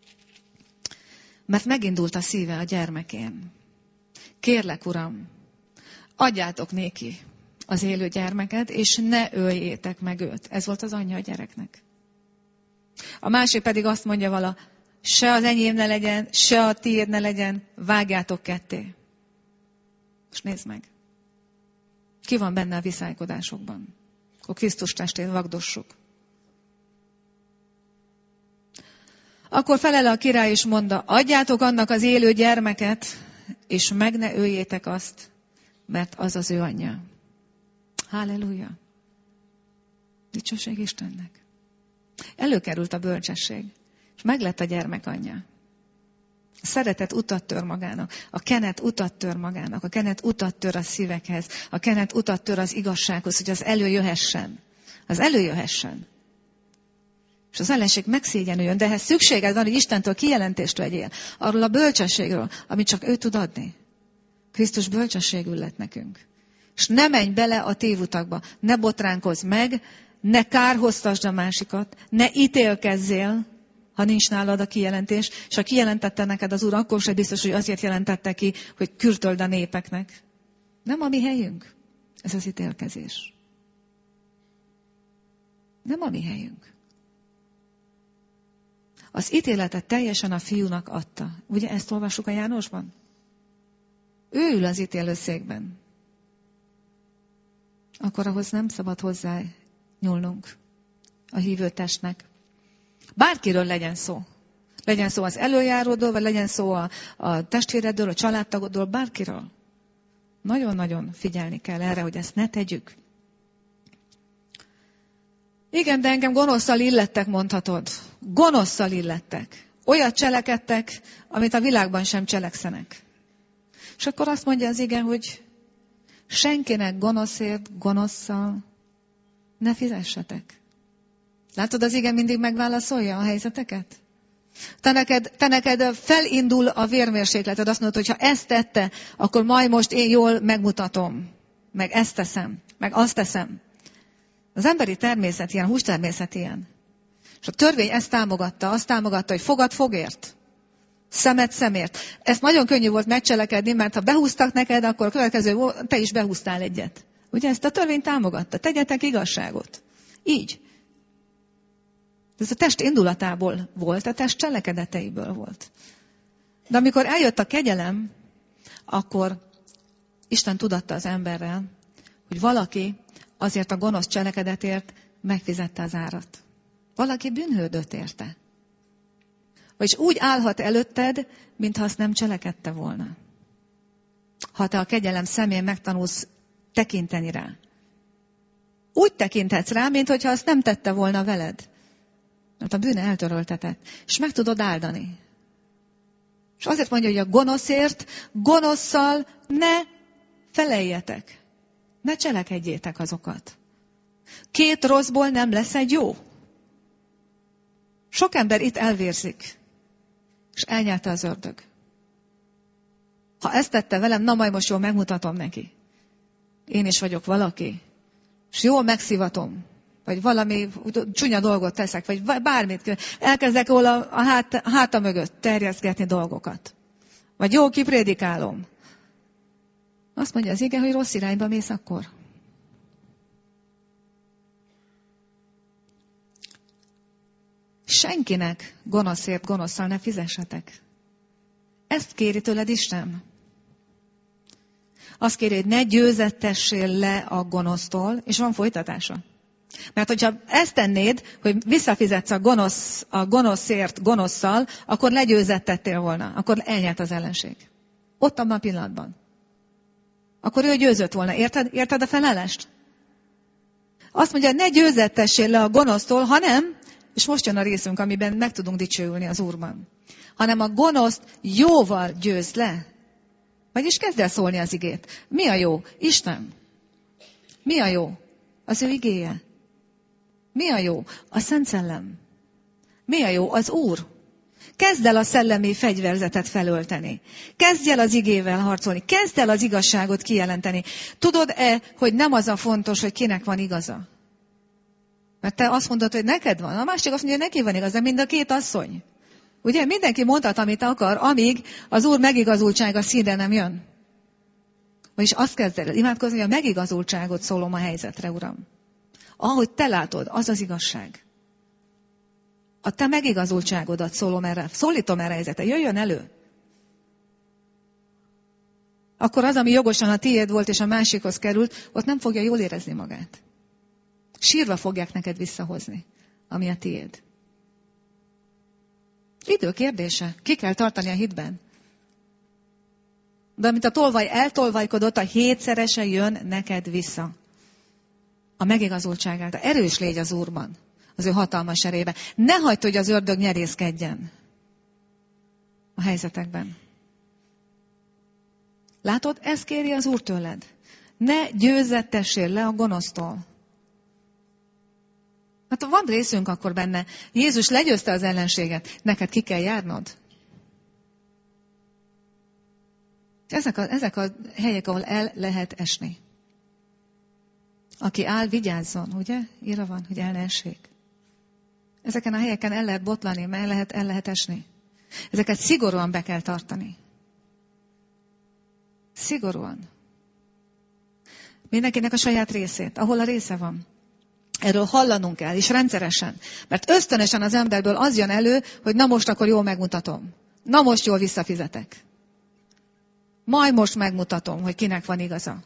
mert megindult a szíve a gyermekén. Kérlek, uram, adjátok néki az élő gyermeket, és ne öljétek meg őt. Ez volt az anyja a gyereknek. A másik pedig azt mondja vala, se az enyém ne legyen, se a tiéd ne legyen, vágjátok ketté. És nézd meg. Ki van benne a viszálykodásokban? Akkor Krisztus testét vagdossuk. Akkor felel a király és mondta, adjátok annak az élő gyermeket, és meg ne öljétek azt, mert az az ő anyja. Halleluja! Dicsőség Istennek! Előkerült a bölcsesség, és meglett a gyermek anyja. A szeretet utat tör magának, a kenet utat tör magának, a kenet utat tör a szívekhez, a kenet utat tör az igazsághoz, hogy az előjöhessen. Az előjöhessen. És az ellenség megszégyenüljön, de ehhez szükséged van, hogy Istentől kijelentést vegyél. Arról a bölcsességről, amit csak ő tud adni. Krisztus bölcsességül lett nekünk. És ne menj bele a tévutakba, ne botránkozz meg, ne kárhoztasd a másikat, ne ítélkezzél, ha nincs nálad a kijelentés, és ha kijelentette neked az Úr, akkor sem biztos, hogy azért jelentette ki, hogy kürtöld a népeknek. Nem a mi helyünk. Ez az ítélkezés. Nem a mi helyünk. Az ítéletet teljesen a fiúnak adta. Ugye ezt olvassuk a Jánosban? Ő ül az ítélőszékben. Akkor ahhoz nem szabad hozzá nyúlnunk a hívő testnek. Bárkiről legyen szó. Legyen szó az előjáródól, vagy legyen szó a testvéredről, a családtagodról, bárkiről. Nagyon-nagyon figyelni kell erre, hogy ezt ne tegyük. Igen, de engem gonoszszal illettek, mondhatod. Gonoszszal illettek. Olyat cselekedtek, amit a világban sem cselekszenek. És akkor azt mondja az ige, hogy senkinek gonoszért gonoszszal ne fizessetek. Látod, az ige mindig megválaszolja a helyzeteket? Te neked felindul a vérmérsékleted, azt mondod, hogy ha ezt tette, akkor majd most én jól megmutatom. Meg ezt teszem, meg azt teszem. Az emberi természet ilyen, hústermészet ilyen. És a törvény ezt támogatta, azt támogatta, hogy fogad fogért, szemet szemért. Ezt nagyon könnyű volt megcselekedni, mert ha behúztak neked, akkor a következő, te is behúztál egyet. Ugye ezt a törvény támogatta. Tegyetek igazságot. Így. Ez a test indulatából volt, a test cselekedeteiből volt. De amikor eljött a kegyelem, akkor Isten tudatta az emberrel, hogy valaki azért a gonosz cselekedetért megfizette az árat. Valaki bűnhődött érte. Vagyis úgy állhat előtted, mintha azt nem cselekedte volna. Ha te a kegyelem szemén megtanulsz tekinteni rá. Úgy tekinthetsz rá, mintha azt nem tette volna veled. Mert a bűne eltöröltetett. És meg tudod áldani. És azért mondja, hogy a gonoszért, gonosszal ne feleljetek. Ne cselekedjétek azokat. 2 rosszból nem lesz egy jó. Sok ember itt elvérzik. És elnyerte az ördög. Ha ezt tette velem, na majd most jól megmutatom neki. Én is vagyok valaki. És jól megszivatom. Vagy valami csúnya dolgot teszek, vagy bármit. Elkezdek róla a háta mögött terjeszgetni dolgokat. Vagy jól kiprédikálom. Azt mondja az ige, hogy rossz irányba mész akkor. Senkinek gonoszért gonosszal ne fizessetek. Ezt kéri tőled Isten. Azt kéri, hogy ne győzettessél le a gonosztól, és van folytatása. Mert hogyha ezt tennéd, hogy visszafizetsz a gonoszért gonosszal, akkor legyőzettettél volna. Akkor elnyert az ellenség. Ott abban a pillanatban. Akkor ő győzött volna. Érted a felállást? Azt mondja, ne győzettessél le a gonosztól, hanem, és most jön a részünk, amiben meg tudunk dicsőülni az Úrban, hanem a gonoszt jóval győzd le. Vagyis kezd el szólni az igét. Mi a jó? Isten. Mi a jó? Az ő igéje. Mi a jó? A Szent Szellem. Mi a jó? Az Úr. Kezd el a szellemi fegyverzetet felölteni. Kezdj el az igével harcolni. Kezd el az igazságot kijelenteni. Tudod-e, hogy nem az a fontos, hogy kinek van igaza? Mert te azt mondod, hogy neked van. A másik azt mondja, hogy neki van igaza, mind a két asszony. Ugye? Mindenki mondhat, amit akar, amíg az Úr megigazultsága színre nem jön. Vagyis azt kezd el imádkozni, hogy a megigazultságot szólom a helyzetre, Uram. Ahogy te látod, az az igazság. A te megigazultságodat szólítom erre a helyzetre. Jöjjön elő. Akkor az, ami jogosan a tiéd volt, és a másikhoz került, ott nem fogja jól érezni magát. Sírva fogják neked visszahozni, ami a tiéd. Idő kérdése. Ki kell tartani a hitben. De amit a tolvaj eltolvajkodott, a 7-szerese jön neked vissza. A megigazultság által. Erős légy az Úrban, az ő hatalmas erébe. Ne hagyd, hogy az ördög nyerészkedjen a helyzetekben. Látod, ezt kéri az Úr tőled. Ne győzettessél le a gonosztól. Hát van részünk akkor benne. Jézus legyőzte az ellenséget. Neked ki kell járnod. Ezek a helyek, ahol el lehet esni. Aki áll, vigyázzon, ugye? Írva van, hogy el ne essék. Ezeken a helyeken el lehet botlani, mert el lehet esni. Ezeket szigorúan be kell tartani. Szigorúan. Mindenkinek a saját részét, ahol a része van. Erről hallanunk kell, és rendszeresen. Mert ösztönösen az emberből az jön elő, hogy na most akkor jól megmutatom. Na most jól visszafizetek. Majd most megmutatom, hogy kinek van igaza.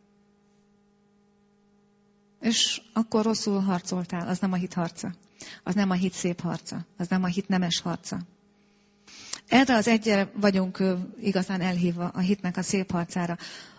És akkor rosszul harcoltál. Az nem a hit harca. Az nem a hit szép harca. Az nem a hit nemes harca. Erre az egyre vagyunk igazán elhívva a hitnek a szép harcára.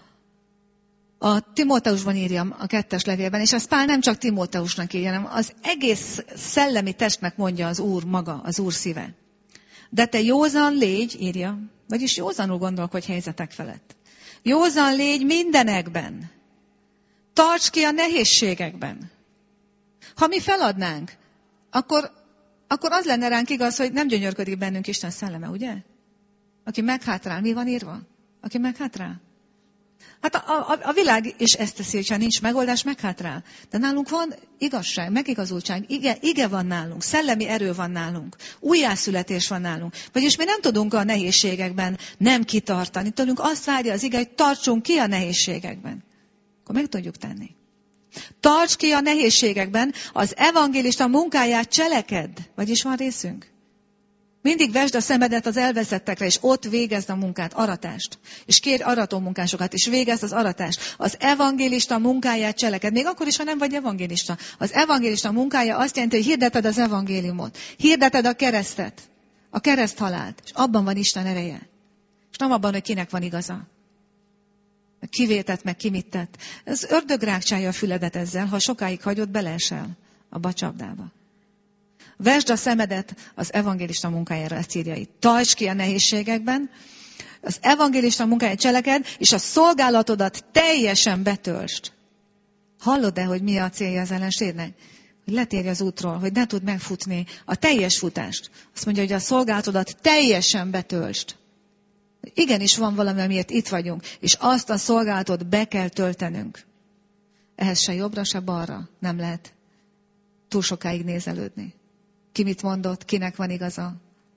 A Timóteusban írja a 2. levélben, és az Pál nem csak Timóteusnak írja, hanem az egész szellemi testnek mondja az Úr maga, az Úr szíve. De te józan légy, írja, vagyis józanul gondolkodj helyzetek felett. Józan légy mindenekben. Tarts ki a nehézségekben. Ha mi feladnánk, akkor az lenne ránk igaz, hogy nem gyönyörködik bennünk Isten szelleme, ugye? Aki meghátrál, mi van írva? Aki meghátrál? Hát a világ is ezt teszi, hogyha nincs megoldás, meghátrál. De nálunk van igazság, megigazultság, ige van nálunk, szellemi erő van nálunk, újjászületés van nálunk. Vagyis mi nem tudunk a nehézségekben nem kitartani. Tőlünk azt várja az ige, hogy tartsunk ki a nehézségekben. Akkor meg tudjuk tenni. Tarts ki a nehézségekben, az evangélista munkáját cselekedd. Vagyis van részünk. Mindig vesd a szemedet az elveszettekre, és ott végezd a munkát, aratást. És kérj aratómunkásokat, és végezd az aratást. Az evangélista munkáját cseleked. Még akkor is, ha nem vagy evangélista. Az evangélista munkája azt jelenti, hogy hirdeted az evangéliumot. Hirdeted a keresztet. A kereszthalált. És abban van Isten ereje. És nem abban, hogy kinek van igaza. Kivétett, meg ki mit tett. Ez ördög rákcsálja a füledet ezzel, ha sokáig hagyod, beleesel a csapdába. Vesd a szemedet az evangélista munkájára, ezt írja itt. Tarts ki a nehézségekben, az evangélista munkáját cseleked, és a szolgálatodat teljesen betöltsd. Hallod-e, hogy mi a célja az ellenségnek? Hogy letérj az útról, hogy ne tud megfutni a teljes futást. Azt mondja, hogy a szolgálatodat teljesen betöltsd. Igenis van valami, amiért itt vagyunk, és azt a szolgálatot be kell töltenünk. Ehhez se jobbra, se balra nem lehet túl sokáig nézelődni. Ki mit mondott, kinek van igaza.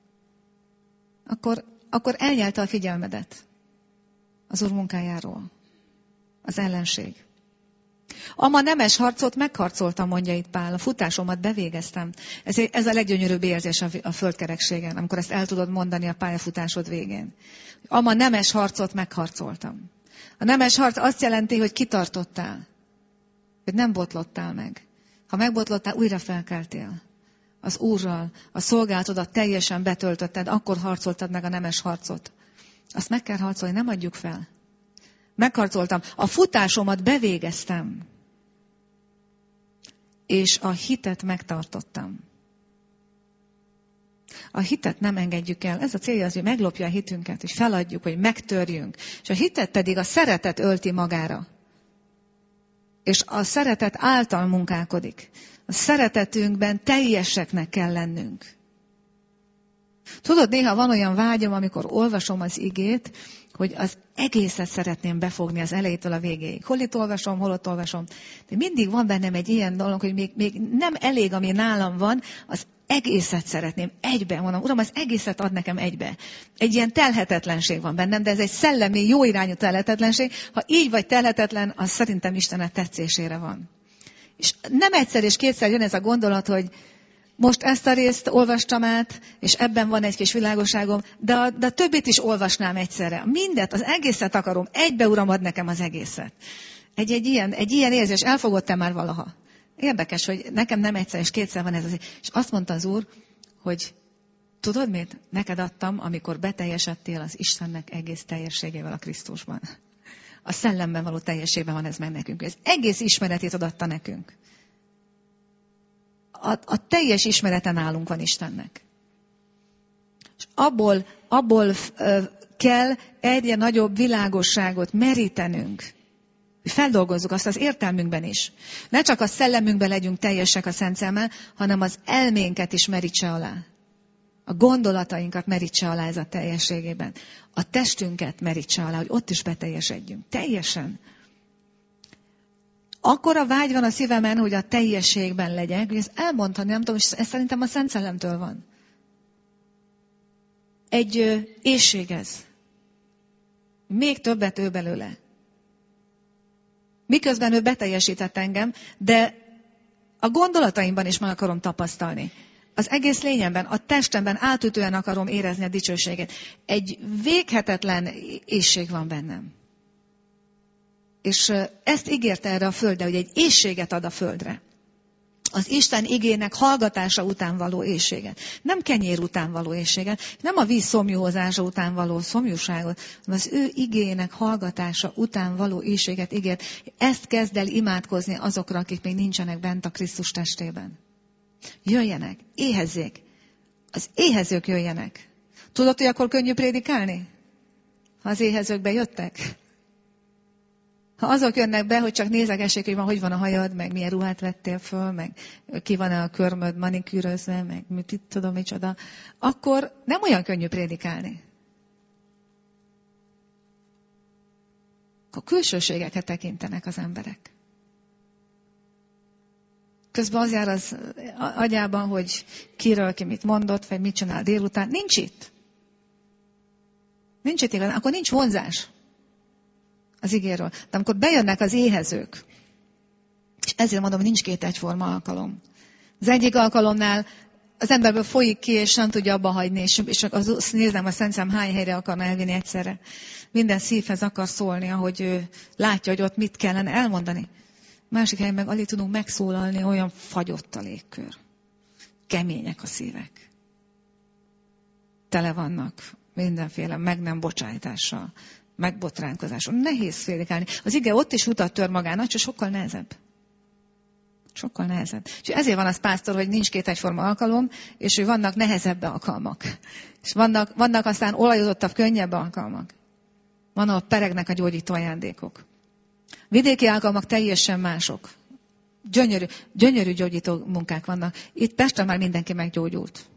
Akkor elnyelte a figyelmedet az Úr munkájáról. Az ellenség. Ama nemes harcot megharcoltam, mondja itt Pál. A futásomat bevégeztem. Ez a leggyönyörűbb érzés a földkerekségen, amikor ezt el tudod mondani a pályafutásod végén. Ama nemes harcot megharcoltam. A nemes harc azt jelenti, hogy kitartottál. Hogy nem botlottál meg. Ha megbotlottál, újra felkeltél. Az Úrral, a szolgálatodat teljesen betöltötted, akkor harcoltad meg a nemes harcot. Azt meg kell harcolni, nem adjuk fel. Megharcoltam. A futásomat bevégeztem. És a hitet megtartottam. A hitet nem engedjük el. Ez a célja az, hogy meglopja a hitünket, és feladjuk, hogy megtörjünk. És a hitet pedig a szeretet ölti magára. És a szeretet által munkálkodik. A szeretetünkben teljeseknek kell lennünk. Tudod, néha van olyan vágyam, amikor olvasom az igét, hogy az egészet szeretném befogni az elejétől a végéig. Hol itt olvasom, hol ott olvasom. De mindig van bennem egy ilyen dolog, hogy még nem elég, ami nálam van, az egészet szeretném egybe. Mondom, Uram, az egészet ad nekem egybe. Egy ilyen telhetetlenség van bennem, de ez egy szellemi, jó irányú telhetetlenség. Ha így vagy telhetetlen, az szerintem Istenet tetszésére van. És nem egyszer és kétszer jön ez a gondolat, hogy most ezt a részt olvastam át, és ebben van egy kis világosságom, de a többit is olvasnám egyszerre. Mindet, az egészet akarom, egybe, Uram, ad nekem az egészet. Egy ilyen érzés, elfogott-e már valaha? Érdekes, hogy nekem nem egyszer és kétszer van ez az. És azt mondta az Úr, hogy tudod mit? Neked adtam, amikor beteljesedtél az Istennek egész teljességével a Krisztusban. A szellemben való teljességben van ez meg nekünk. Ez egész ismeretét adatta nekünk. A teljes ismerete nálunk van Istennek. És abból kell egyre nagyobb világosságot merítenünk. Feldolgozzuk azt az értelmünkben is. Ne csak a szellemünkben legyünk teljesek a Szent Szellemmel, hanem az elménket is merítse alá. A gondolatainkat merítse alá ez a teljességében. A testünket merítse alá, hogy ott is beteljesedjünk. Teljesen. Akkora vágy van a szívemen, hogy a teljességben legyek, hogy ezt elmondani, nem tudom, és ez szerintem a Szent Szellemtől van. Egy éhség ez. Még többet ő belőle. Miközben ő beteljesített engem, de a gondolataimban is meg akarom tapasztalni. Az egész lényemben, a testemben átütően akarom érezni a dicsőséget. Egy véghetetlen éhség van bennem. És ezt ígérte erre a földre, hogy egy éhséget ad a földre. Az Isten igének hallgatása után való éhséget. Nem kenyér után való éhséget, nem a víz szomjúhozása után való szomjúságot, hanem az ő igének hallgatása után való éhséget ígért. Ezt kezd el imádkozni azokra, akik még nincsenek bent a Krisztus testében. Jöjjenek, éhezzék. Az éhezők jöjjenek. Tudod, hogy akkor könnyű prédikálni? Ha az éhezők bejöttek? Ha azok jönnek be, hogy csak nézegessék, hogy van a hajad, meg milyen ruhát vettél föl, meg ki van a körmöd manikűrözve, meg mit tudom micsoda, akkor nem olyan könnyű prédikálni. Akkor külsőségeket tekintenek az emberek. Közben az jár az agyában, hogy kiről ki mit mondott, vagy mit csinál délután. Nincs itt. Nincs itt igazán. Akkor nincs vonzás az igéről. De amikor bejönnek az éhezők, és ezért mondom, hogy nincs két egyforma alkalom. Az egyik alkalomnál az emberből folyik ki, és nem tudja abba hagyni, és azt nézem, a Szent Szellem hány helyre akarna elvinni egyszerre. Minden szívhez akar szólni, ahogy ő látja, hogy ott mit kellene elmondani. Másik helyen meg alig tudunk megszólalni, olyan fagyott a légkör. Kemények a szívek. Tele vannak mindenféle meg nem bocsájtással, megbotránkozással. Nehéz prédikálni. Az ige ott is utat tör magának, csak sokkal nehezebb. Sokkal nehezebb. És ezért van az pásztor, hogy nincs két egyforma alkalom, és hogy vannak nehezebb alkalmak. És vannak aztán olajozottabb, könnyebb alkalmak. Van, ahol peregnek a gyógyító ajándékok. Vidéki alkalmak teljesen mások. Gyönyörű gyógyító munkák vannak. Itt Pesten már mindenki meggyógyult.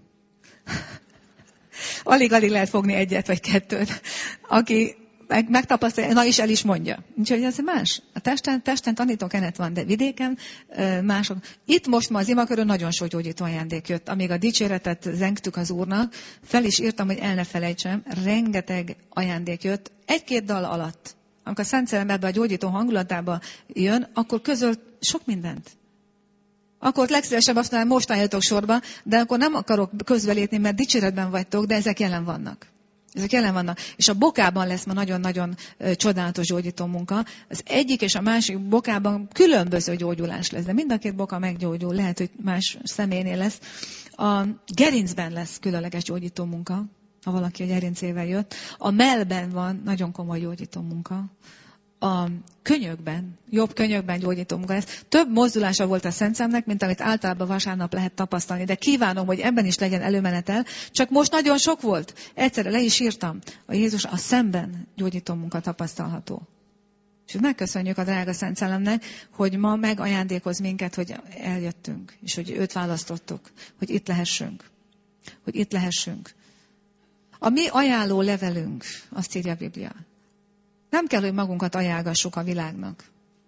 Alig-alig lehet fogni egyet vagy kettőt. Aki megtapasztalja, na és el is mondja. Úgyhogy ez más. A testen tanítókenet van, de vidéken mások. Itt most ma az imakörön nagyon sok gyógyító ajándék jött. Amíg a dicséretet zengtük az Úrnak, fel is írtam, hogy el ne felejtsem, rengeteg ajándék jött, egy-két dal alatt. Amikor a Szent Szellem ebbe a gyógyító hangulatába jön, akkor közöl sok mindent. Akkor legszívesebb azt mondanám, most álljatok sorba, de akkor nem akarok közbelépni, mert dicséretben vagytok, de ezek jelen vannak. Ezek jelen vannak. És a bokában lesz ma nagyon-nagyon csodálatos gyógyító munka. Az egyik és a másik bokában különböző gyógyulás lesz. De mind a két boka meggyógyul. Lehet, hogy más személynél lesz. A gerincben lesz különleges gyógyító munka, ha valaki a gerincével jött. A mellben van nagyon komoly gyógyító munka. A könyökben, jobb könyökben gyógyító munka lesz. Több mozdulása volt a Szent Szemnek, mint amit általában vasárnap lehet tapasztalni. De kívánom, hogy ebben is legyen előmenetel. Csak most nagyon sok volt. Egyszerre le is írtam. A Jézus a szemben gyógyító munka tapasztalható. És megköszönjük a drága Szent Szellemnek, hogy ma megajándékoz minket, hogy eljöttünk. És hogy őt választottuk. Hogy itt lehessünk. Hogy itt lehessünk. A mi ajánló levelünk, azt írja a Biblia. Nem kell, hogy magunkat ajánlgassuk a világnak.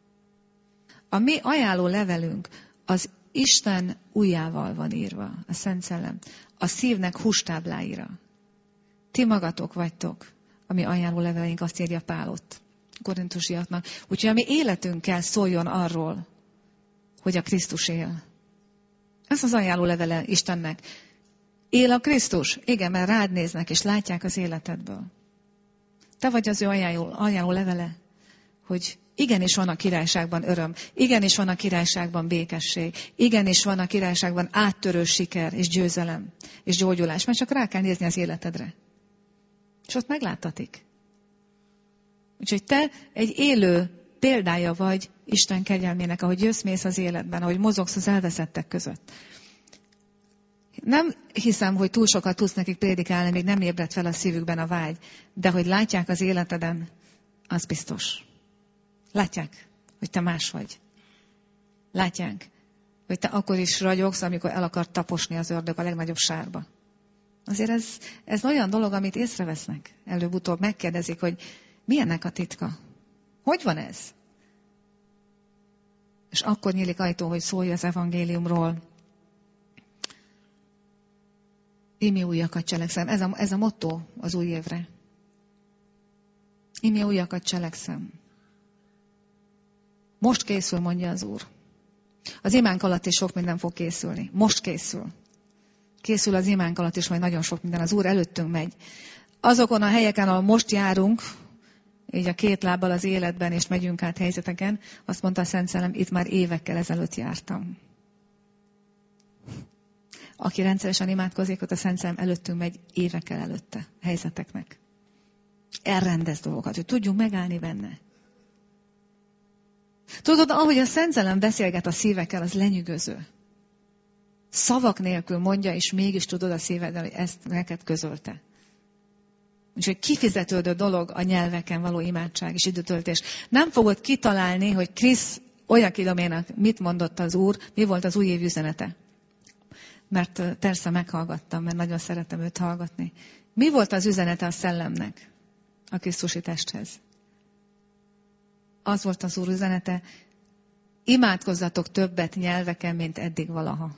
A mi ajánló levelünk az Isten ujjával van írva, a Szent Szellem, a szívnek hústábláira. Ti magatok vagytok, a mi ajánló leveleink, azt írja Pál ott, korintusiaknak. Úgyhogy a mi életünkkel szóljon arról, hogy a Krisztus él. Ez az ajánló levele Istennek. Él a Krisztus? Igen, mert rád néznek és látják az életedből. Te vagy az ő ajánló levele, hogy igenis van a királyságban öröm, igenis van a királyságban békesség, igenis van a királyságban áttörő siker és győzelem és gyógyulás, mert csak rá kell nézni az életedre. És ott megláttatik. Úgyhogy te egy élő példája vagy Isten kegyelmének, ahogy jössz-mész az életben, ahogy mozogsz az elveszettek között. Nem hiszem, hogy túl sokat tudsz nekik prédikálni, még nem ébredt fel a szívükben a vágy. De hogy látják az életeden, az biztos. Látják, hogy te más vagy. Látják, hogy te akkor is ragyogsz, amikor el akar taposni az ördög a legnagyobb sárba. Azért ez olyan dolog, amit észrevesznek. Előbb-utóbb megkérdezik, hogy mi ennek a titka? Hogy van ez? És akkor nyílik ajtó, hogy szólj az evangéliumról. Imi újakat cselekszem. Ez a motto az új évre. Imi újakat cselekszem. Most készül, mondja az Úr. Az imánk alatt is sok minden fog készülni. Most készül. Készül az imánk alatt is majd nagyon sok minden. Az Úr előttünk megy. Azokon a helyeken, ahol most járunk, így a két lábbal az életben, és megyünk át helyzeteken, azt mondta a Szent Szellem, itt már évekkel ezelőtt jártam. Aki rendszeresen imádkozik, ott a Szent Szellem előttünk megy évekkel előtte helyzeteknek. Elrendez dolgokat, hogy tudjunk megállni benne. Tudod, ahogy a Szent Szellem beszélget a szívekkel, az lenyűgöző. Szavak nélkül mondja, és mégis tudod a szíveddel, hogy ezt neked közölte. Úgyhogy kifizetődő dolog a nyelveken való imádság és időtöltés. Nem fogod kitalálni, hogy Krisz Oyakhilóménak mit mondott az Úr, mi volt az újév üzenete. Mert persze meghallgattam, mert nagyon szeretem őt hallgatni. Mi volt az üzenete a szellemnek a Krisztusi testhez? Az volt az Úr üzenete, imádkozzatok többet nyelveken, mint eddig valaha.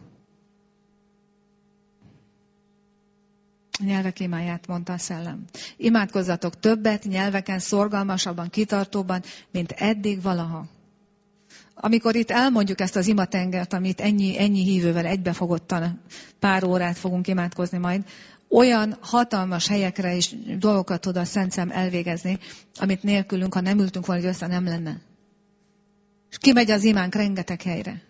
A nyelvek imáját mondta a szellem. Imádkozzatok többet nyelveken, szorgalmasabban, kitartóban, mint eddig valaha. Amikor itt elmondjuk ezt az imatengert, amit ennyi hívővel egybefogottan pár órát fogunk imádkozni majd, olyan hatalmas helyekre és dolgokat tud a Szent Szem elvégezni, amit nélkülünk, ha nem ültünk volna, hogy össze nem lenne. És kimegy az imánk rengeteg helyre.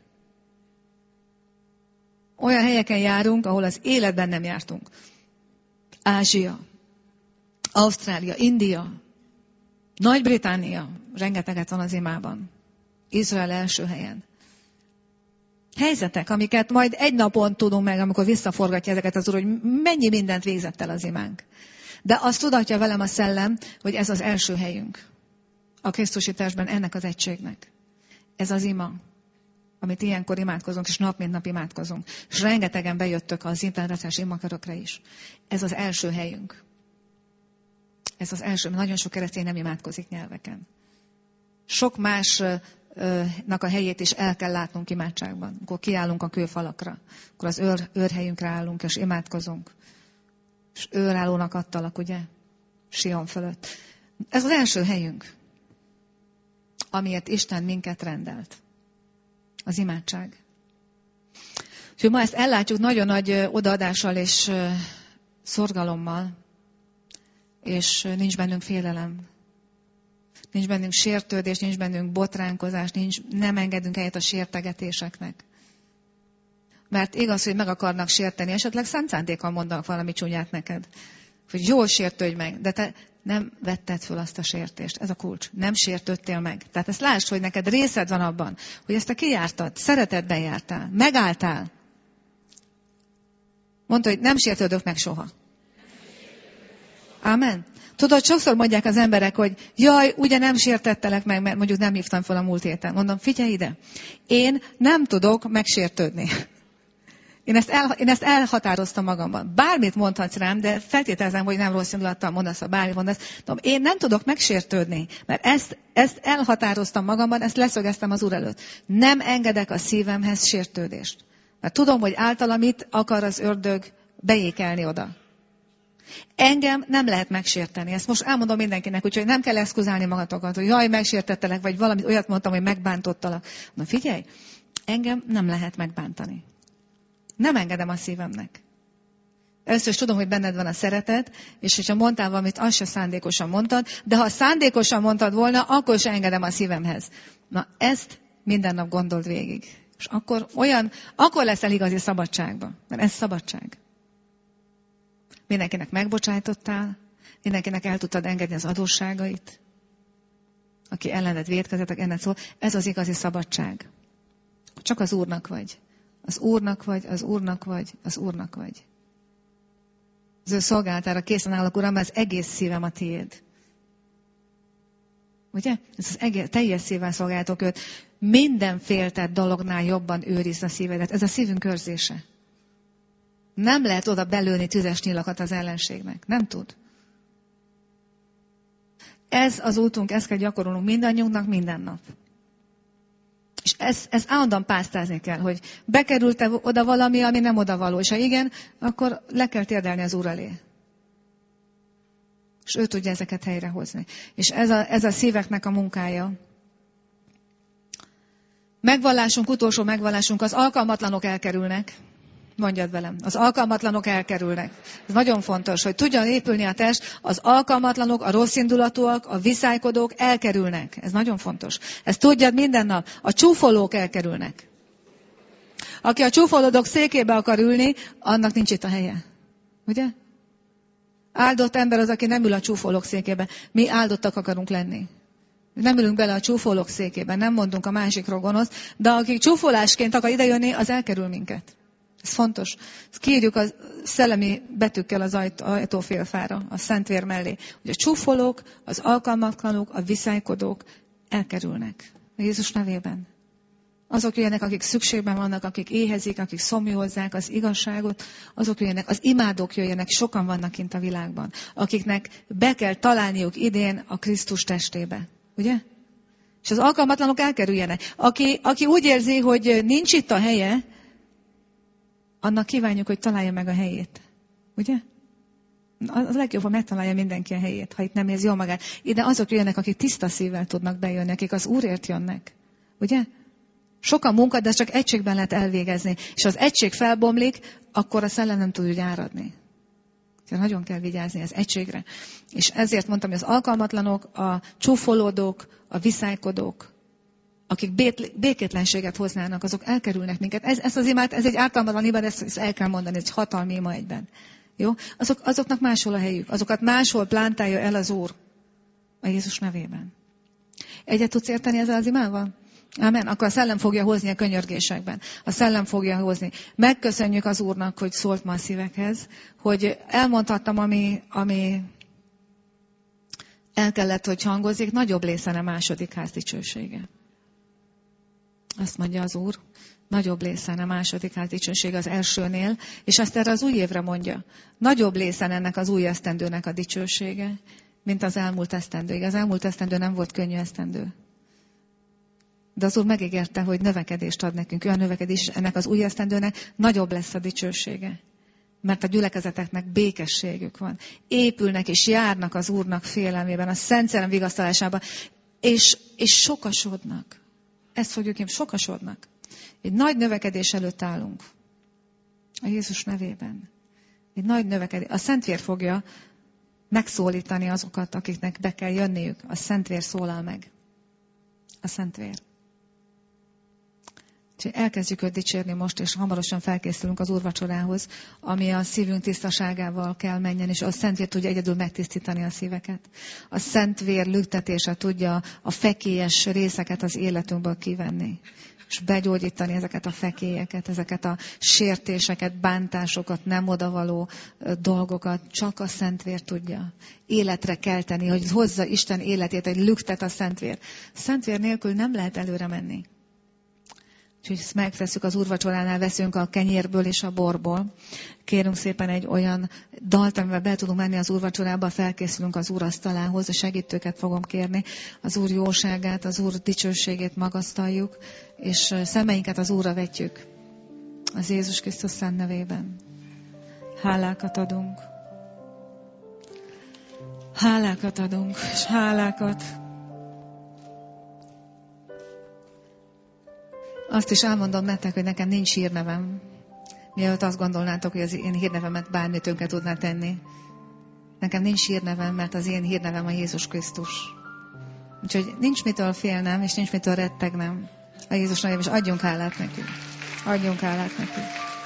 Olyan helyeken járunk, ahol az életben nem jártunk. Ázsia, Ausztrália, India, Nagy-Britannia, rengeteget van az imában. Izrael első helyen. Helyzetek, amiket majd egy napon tudunk meg, amikor visszaforgatja ezeket az Úr, hogy mennyi mindent végzett el az imánk. De azt tudatja velem a szellem, hogy ez az első helyünk. A Krisztusi testben ennek az egységnek. Ez az ima, amit ilyenkor imádkozunk, és nap mint nap imádkozunk. És rengetegen bejöttök az internetes imakörökre is. Ez az első helyünk. Ez az első, nagyon sok keresztény nem imádkozik nyelveken. Sok másnak a helyét is el kell látnunk imádságban. Akkor kiállunk a kőfalakra, akkor az őrhelyünkre állunk, és imádkozunk. És őrállónak adtalak, ugye? Sion fölött. Ez az első helyünk, amiért Isten minket rendelt. Az imádság. Úgyhogy ma ezt ellátjuk nagyon nagy odaadással és szorgalommal. és nincs bennünk félelem. Nincs bennünk sértődés, nincs bennünk botránkozás, nem engedünk helyet a sértegetéseknek. Mert igaz, hogy meg akarnak sérteni, esetleg szent szándékkal mondanak valami csúnyát neked. Hogy jól sértődj meg, de te nem vetted föl azt a sértést. Ez a kulcs. Nem sértődtél meg. Tehát ezt lásd, hogy neked részed van abban, hogy ezt te kijártad, szeretetben jártál, megálltál. Mondta, hogy nem sértődök meg soha. Amen. Tudod, sokszor mondják az emberek, hogy jaj, ugye nem sértettelek meg, mert mondjuk nem hívtam fel a múlt héten. Mondom, figyelj ide, én nem tudok megsértődni. Én ezt elhatároztam magamban. Bármit mondhatsz rám, de feltételezem, hogy nem rossz indulattal mondasz, ha bármit mondasz. Mondom, én nem tudok megsértődni, mert ezt elhatároztam magamban, ezt leszögeztem az Úr előtt. Nem engedek a szívemhez sértődést. Mert tudom, hogy általam itt akar az ördög beékelni oda. Engem nem lehet megsérteni. Ezt most elmondom mindenkinek, úgyhogy nem kell eszkuzálni magatokat, hogy jaj, megsértettelek, vagy valamit olyat mondtam, hogy megbántottalak. Na figyelj, engem nem lehet megbántani. Nem engedem a szívemnek. Először is tudom, hogy benned van a szeretet, és hogyha mondtál valamit, azt se szándékosan mondtad, de ha szándékosan mondtad volna, akkor se engedem a szívemhez. Na ezt minden nap gondold végig. És akkor leszel igazi szabadságban. Mert ez szabadság. Mindenkinek megbocsájtottál, mindenkinek el tudtad engedni az adósságait, aki ellened vétkezett, enned szól. Ez az igazi szabadság. Csak az Úrnak vagy. Az Úrnak vagy, az Úrnak vagy, az Úrnak vagy. Az ő szolgálatára készen állok, Uram, ez egész szívem a tiéd. Ugye? Ez az teljes szívvel szolgáltok őt. Minden féltett dolognál jobban őrizd a szívedet. Ez a szívünk őrzése. Nem lehet oda belőni tüzes nyilakat az ellenségnek. Nem tud. Ez az útunk, ezt kell gyakorolnunk mindannyiunknak minden nap. És ezt állandóan pásztázni kell, hogy bekerült oda valami, ami nem odavaló. És ha igen, akkor le kell térdelni az Úr elé. És ő tudja ezeket helyrehozni. És ez a szíveknek a munkája. Megvallásunk, utolsó megvallásunk, az alkalmatlanok elkerülnek. Mondjad velem, az alkalmatlanok elkerülnek. Ez nagyon fontos, hogy tudjon épülni a test, az alkalmatlanok, a rosszindulatúak, a viszálykodók elkerülnek. Ez nagyon fontos. Ezt tudjad minden nap. A csúfolók elkerülnek. Aki a csúfolódók székébe akar ülni, annak nincs itt a helye. Ugye? Áldott ember az, aki nem ül a csúfolók székébe. Mi áldottak akarunk lenni. Nem ülünk bele a csúfolók székébe, nem mondunk a másikról gonoszt, de aki csúfolásként akar idejönni, az elkerül minket. Ez fontos. Ezt kiírjuk a szellemi betűkkel az ajtófélfára, a Szentvér mellé. Hogy a csúfolók, az alkalmatlanok, a viszálykodók elkerülnek. A Jézus nevében. Azok jöjjenek, akik szükségben vannak, akik éhezik, akik szomjúhozzák az igazságot, azok jöjjenek, az imádók jöjjenek, sokan vannak kint a világban, akiknek be kell találniuk idén a Krisztus testébe. Ugye? És az alkalmatlanok elkerüljenek. Aki úgy érzi, hogy nincs itt a helye, annak kívánjuk, hogy találja meg a helyét. Ugye? Az legjobb, ha megtalálja mindenki a helyét, ha itt nem érzi jól magát. Ide azok jönnek, akik tiszta szívvel tudnak bejönni, akik az Úrért jönnek. Ugye? Sok a munka, de csak egységben lehet elvégezni. És az egység felbomlik, akkor a szellem nem tud úgy áradni. Nagyon kell vigyázni az egységre. És ezért mondtam, hogy az alkalmatlanok, a csúfolódók, a viszálykodók, akik békétlenséget hoznának, azok elkerülnek minket. Ez az imát, ez egy ártalmatlan ima, de ezt el kell mondani, ez egy hatalmi ima egyben. Jó? Azoknak máshol a helyük. Azokat máshol plántálja el az Úr. A Jézus nevében. Egyet tudsz érteni ezzel az imával? Amen. Akkor a szellem fogja hozni a könyörgésekben. A szellem fogja hozni. Megköszönjük az Úrnak, hogy szólt ma a szívekhez, hogy elmondhattam, ami el kellett, hogy hangozik, nagyobb lészen a második ház dicsősége. Azt mondja az Úr, nagyobb lészen a második ház dicsősége az elsőnél, és azt erre az új évre mondja. Nagyobb lészen ennek az új esztendőnek a dicsősége, mint az elmúlt esztendő. Az elmúlt esztendő nem volt könnyű esztendő. De az Úr megígérte, hogy növekedést ad nekünk. Olyan növekedés, ennek az új esztendőnek nagyobb lesz a dicsősége. Mert a gyülekezeteknek békességük van. Épülnek és járnak az Úrnak félelmében, a Szent Szellem vigasztalásában, és sokasodnak. Ezt fogjuk én, sokasodnak. Egy nagy növekedés előtt állunk. A Jézus nevében. Egy nagy növekedés. A Szentvér fogja megszólítani azokat, akiknek be kell jönniük. A Szentvér szólal meg. A Szentvér. Úgyhogy elkezdjük őt dicsérni most, és hamarosan felkészülünk az úrvacsorához, ami a szívünk tisztaságával kell menjen, és a Szentvér tudja egyedül megtisztítani a szíveket. A Szentvér lüktetése tudja a fekélyes részeket az életünkből kivenni, és begyógyítani ezeket a fekélyeket, ezeket a sértéseket, bántásokat, nem odavaló dolgokat. Csak a Szentvér tudja életre kelteni, hogy hozza Isten életét, egy lüktet a Szentvér. A Szentvér nélkül nem lehet előre menni. Úgyhogy ezt megtesszük az úrvacsoránál, veszünk a kenyérből és a borból. Kérünk szépen egy olyan dalt, amivel be tudunk menni az úrvacsorába, felkészülünk az úr asztalához, a segítőket fogom kérni, az úr jóságát, az úr dicsőségét magasztaljuk, és szemeinket az úrra vetjük. Az Jézus Krisztus szent nevében. Hálákat adunk. Hálákat adunk, és hálákat. Azt is elmondom nektek, hogy nekem nincs hírnevem. Mielőtt azt gondolnátok, hogy az én hírnevemet bármi tönkre tudná tenni. Nekem nincs hírnevem, mert az én hírnevem a Jézus Krisztus. Úgyhogy nincs mitől félnem, és nincs mitől rettegnem a Jézus nevében, és adjunk hálát nekünk. Adjunk hálát nekünk.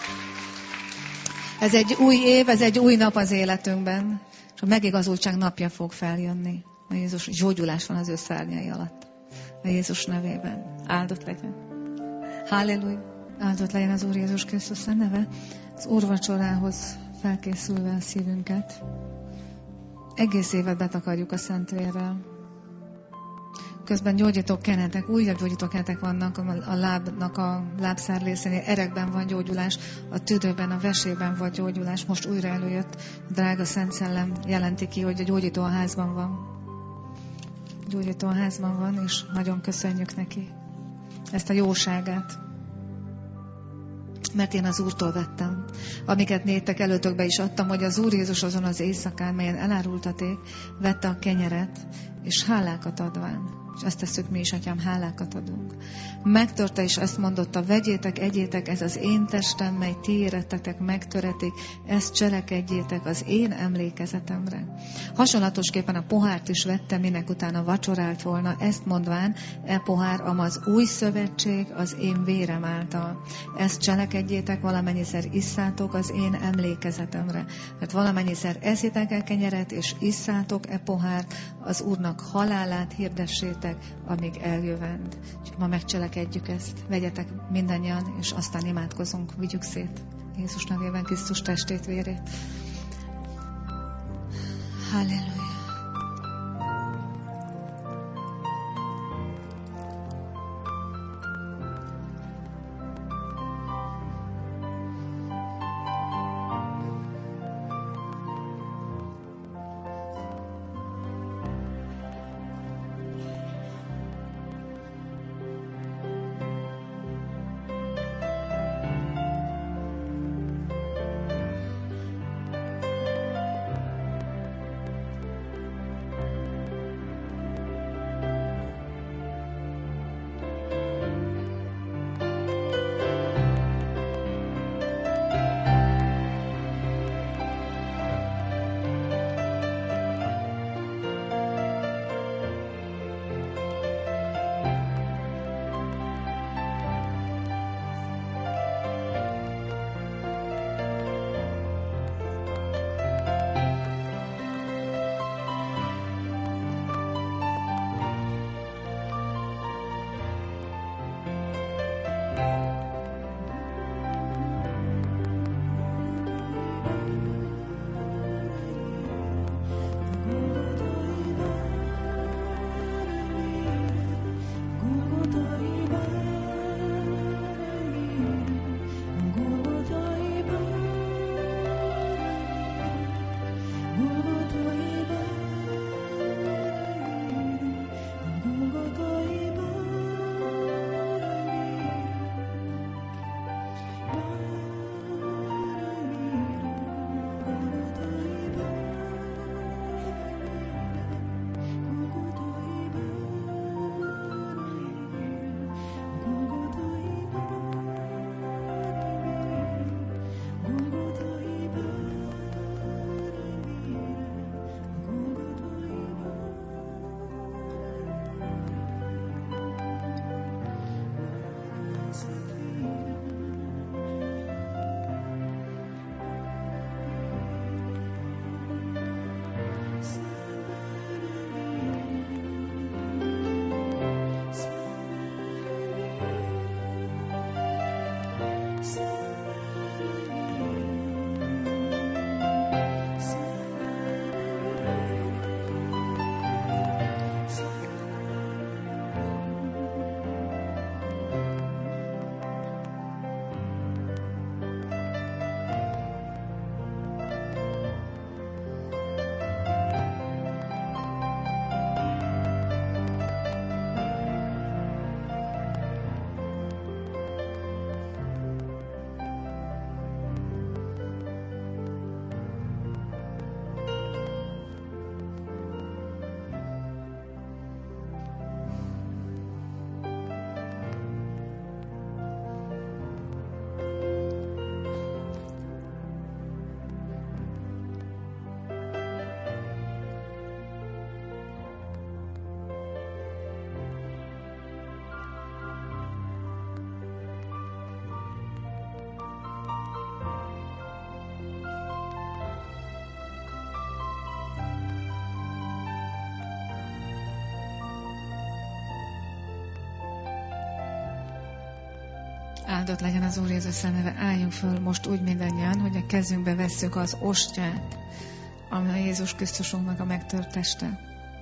Ez egy új év, ez egy új nap az életünkben, és a megigazultság napja fog feljönni. A Jézus gyógyulás van az ő szárnyai alatt. A Jézus nevében. Áldott legyen. Halleluja! Áldott legyen az Úr Jézus Krisztus neve. Az úrvacsorához felkészülve a szívünket. Egész évet betakarjuk a Szentvérrel. Közben gyógyító kenetek, újabb gyógyító kenetek vannak a lábnak a lábszárlészénél. Erekben van gyógyulás, a tüdőben, a vesében van gyógyulás. Most újra előjött. A drága Szent Szellem jelenti ki, hogy a gyógyító a házban van. A gyógyító a házban van, és nagyon köszönjük neki ezt a jóságát. Mert én az Úrtól vettem. Amiket néktek előtökbe is adtam, hogy az Úr Jézus azon az éjszakán, melyen elárultaték, vette a kenyeret, és hálákat adván. És azt tesszük mi is, Atyám, hálákat adunk. Megtörte, és ezt mondotta, vegyétek, egyétek, ez az én testem, mely ti érettetek megtöretik, ezt cselekedjétek az én emlékezetemre. Hasonlatosképpen a pohárt is vette, minek utána vacsorált volna, ezt mondván, e pohár, amaz új szövetség az én vérem által. Ezt cselekedjétek, valamennyiszer isszátok az én emlékezetemre. Tehát valamennyiszer eszitek el kenyeret, és isszátok e pohárt, az Úrnak halálát hirdessétek, amíg eljövend. Úgyhogy ma megcselekedjük ezt. Vegyetek mindannyian, és aztán imádkozunk, vigyük szét Jézus nevében Krisztus testét, vérét. Halleluja! Áldott legyen az Úr Jézus neve. Álljunk föl most úgy mindannyian, hogy a kezünkbe vesszük az ostját, ami a Jézus Krisztusunknak a megtört teste.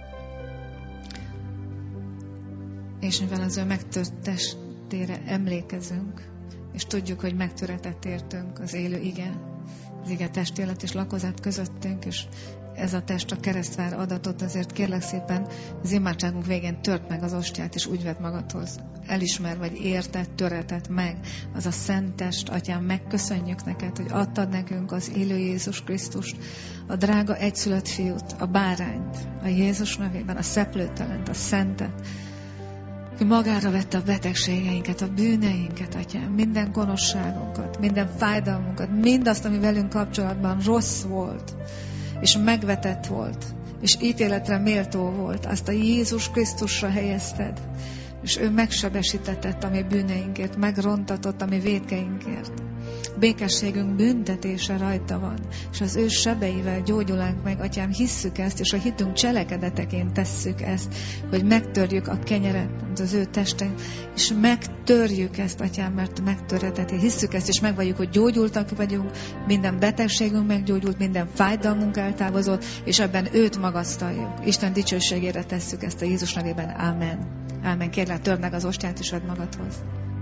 És mivel az ő megtört testére emlékezünk, és tudjuk, hogy megtöretett értünk az élő ige, az ige testélet és lakozat közöttünk, és ez a test a keresztvár adatot, azért kérlek szépen az imádságunk végén tört meg az ostját, és úgy vedd magadhoz. Elismer, vagy érted, töretett meg az a szent test, Atyám, megköszönjük neked, hogy adtad nekünk az élő Jézus Krisztust, a drága egyszülött fiút, a bárányt, a Jézus nevében, a szeplőtelent, a szentet, aki magára vette a betegségeinket, a bűneinket, Atyám, minden gonoszságunkat, minden fájdalmunkat, mindazt, ami velünk kapcsolatban rossz volt, és megvetett volt, és ítéletre méltó volt, azt a Jézus Krisztusra helyezted, és ő megsebesítetett a mi bűneinkért, megrontatott a mi vétkeinkért. Békességünk büntetése rajta van, és az ő sebeivel gyógyulánk meg, Atyám, hisszük ezt, és a hitünk cselekedeteként tesszük ezt, hogy megtörjük a kenyeret az ő testen, és megtörjük ezt, Atyám, mert megtöretett. Hisszük ezt, és megvalljuk, hogy gyógyultak vagyunk, minden betegségünk meggyógyult, minden fájdalmunk eltávozott, és ebben őt magasztaljuk. Isten dicsőségére tesszük ezt a Jézus nevében. Ámen. Ámen. Kérlek, törd meg az ostját, és vedd magadhoz.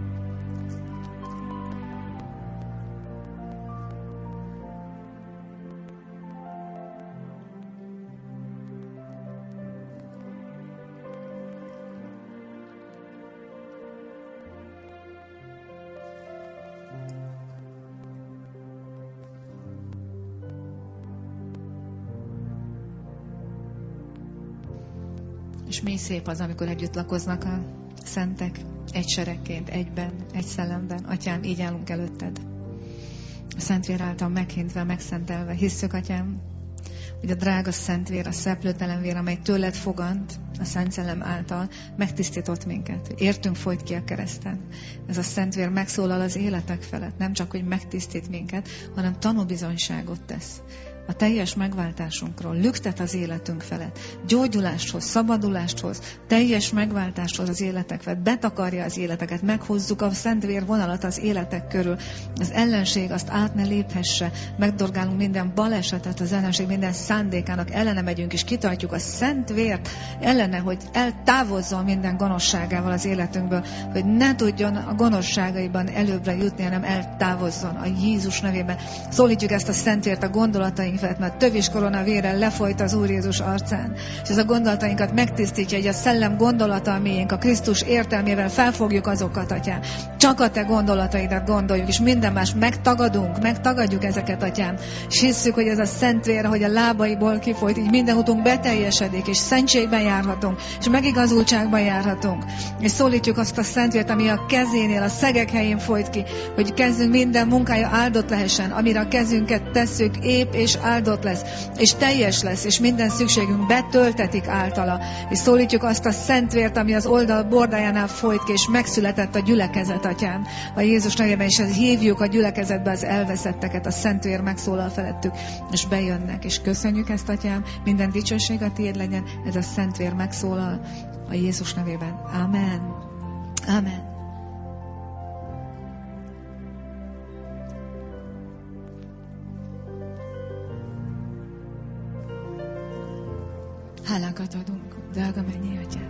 És mi szép az, amikor együtt lakoznak a szentek, egy seregként, egyben, egy szellemben. Atyám, így állunk előtted. A Szentvér által meghintve, megszentelve. Hisszük, Atyám, hogy a drága Szentvér, a szeplőtelen vér, amely tőled fogant, a Szent Szellem által megtisztított minket. Értünk folyt ki a kereszten. Ez a Szentvér megszólal az életek felett. Nem csak, hogy megtisztít minket, hanem tanúbizonyságot tesz a teljes megváltásunkról, lüktet az életünk felett, gyógyulásthoz, szabadulásthoz, teljes megváltáshoz az életek felett, betakarja az életeket, meghozzuk a Szentvér vonalat az életek körül, az ellenség azt át ne léphesse, megdorgálunk minden balesetet, az ellenség minden szándékának ellene megyünk, és kitartjuk a Szentvért ellene, hogy eltávozzon minden gonoszságával az életünkből, hogy ne tudjon a gonoszságaiban előbbre jutni, hanem eltávozzon a Jézus nevében. Szólítjuk ezt a Szentvért a gondolataink felett, mert tövis koronavérrel lefolyt az Úr Jézus arcán, és ez a gondolatainkat megtisztítja, hogy a szellem gondolata, miénk a Krisztus értelmével felfogjuk azokat, Atyám. Csak a te gondolataidat gondoljuk, és minden más megtagadjuk ezeket, Atyám. És hisszük, hogy ez a Szentvér, hogy a lábaiból kifolyt, így minden utunk beteljesedik, és szentségben járhatunk, és megigazultságban járhatunk. És szólítjuk azt a Szentvért, ami a kezénél, a szegek helyén folyt ki, hogy kezünk minden munkája áldott lehessen, amire a kezünket tesszük, épp és áldott lesz, és teljes lesz, és minden szükségünk betöltetik általa. És szólítjuk azt a Szentvért, ami az oldal bordájánál folyt ki, és megszületett a gyülekezet, Atyám. A Jézus nevében is hívjuk a gyülekezetbe az elveszetteket, a Szentvér megszólal felettük, és bejönnek, és köszönjük ezt, Atyám, minden dicsőség a tiéd legyen, ez a Szentvér megszólal a Jézus nevében. Amen. Amen. Hálákat adunk, drága mennyi Atyám.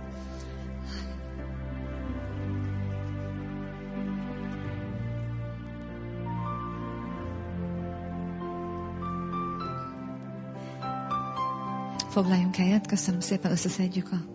Foglaljunk helyet, köszönöm szépen, összeszedjük a...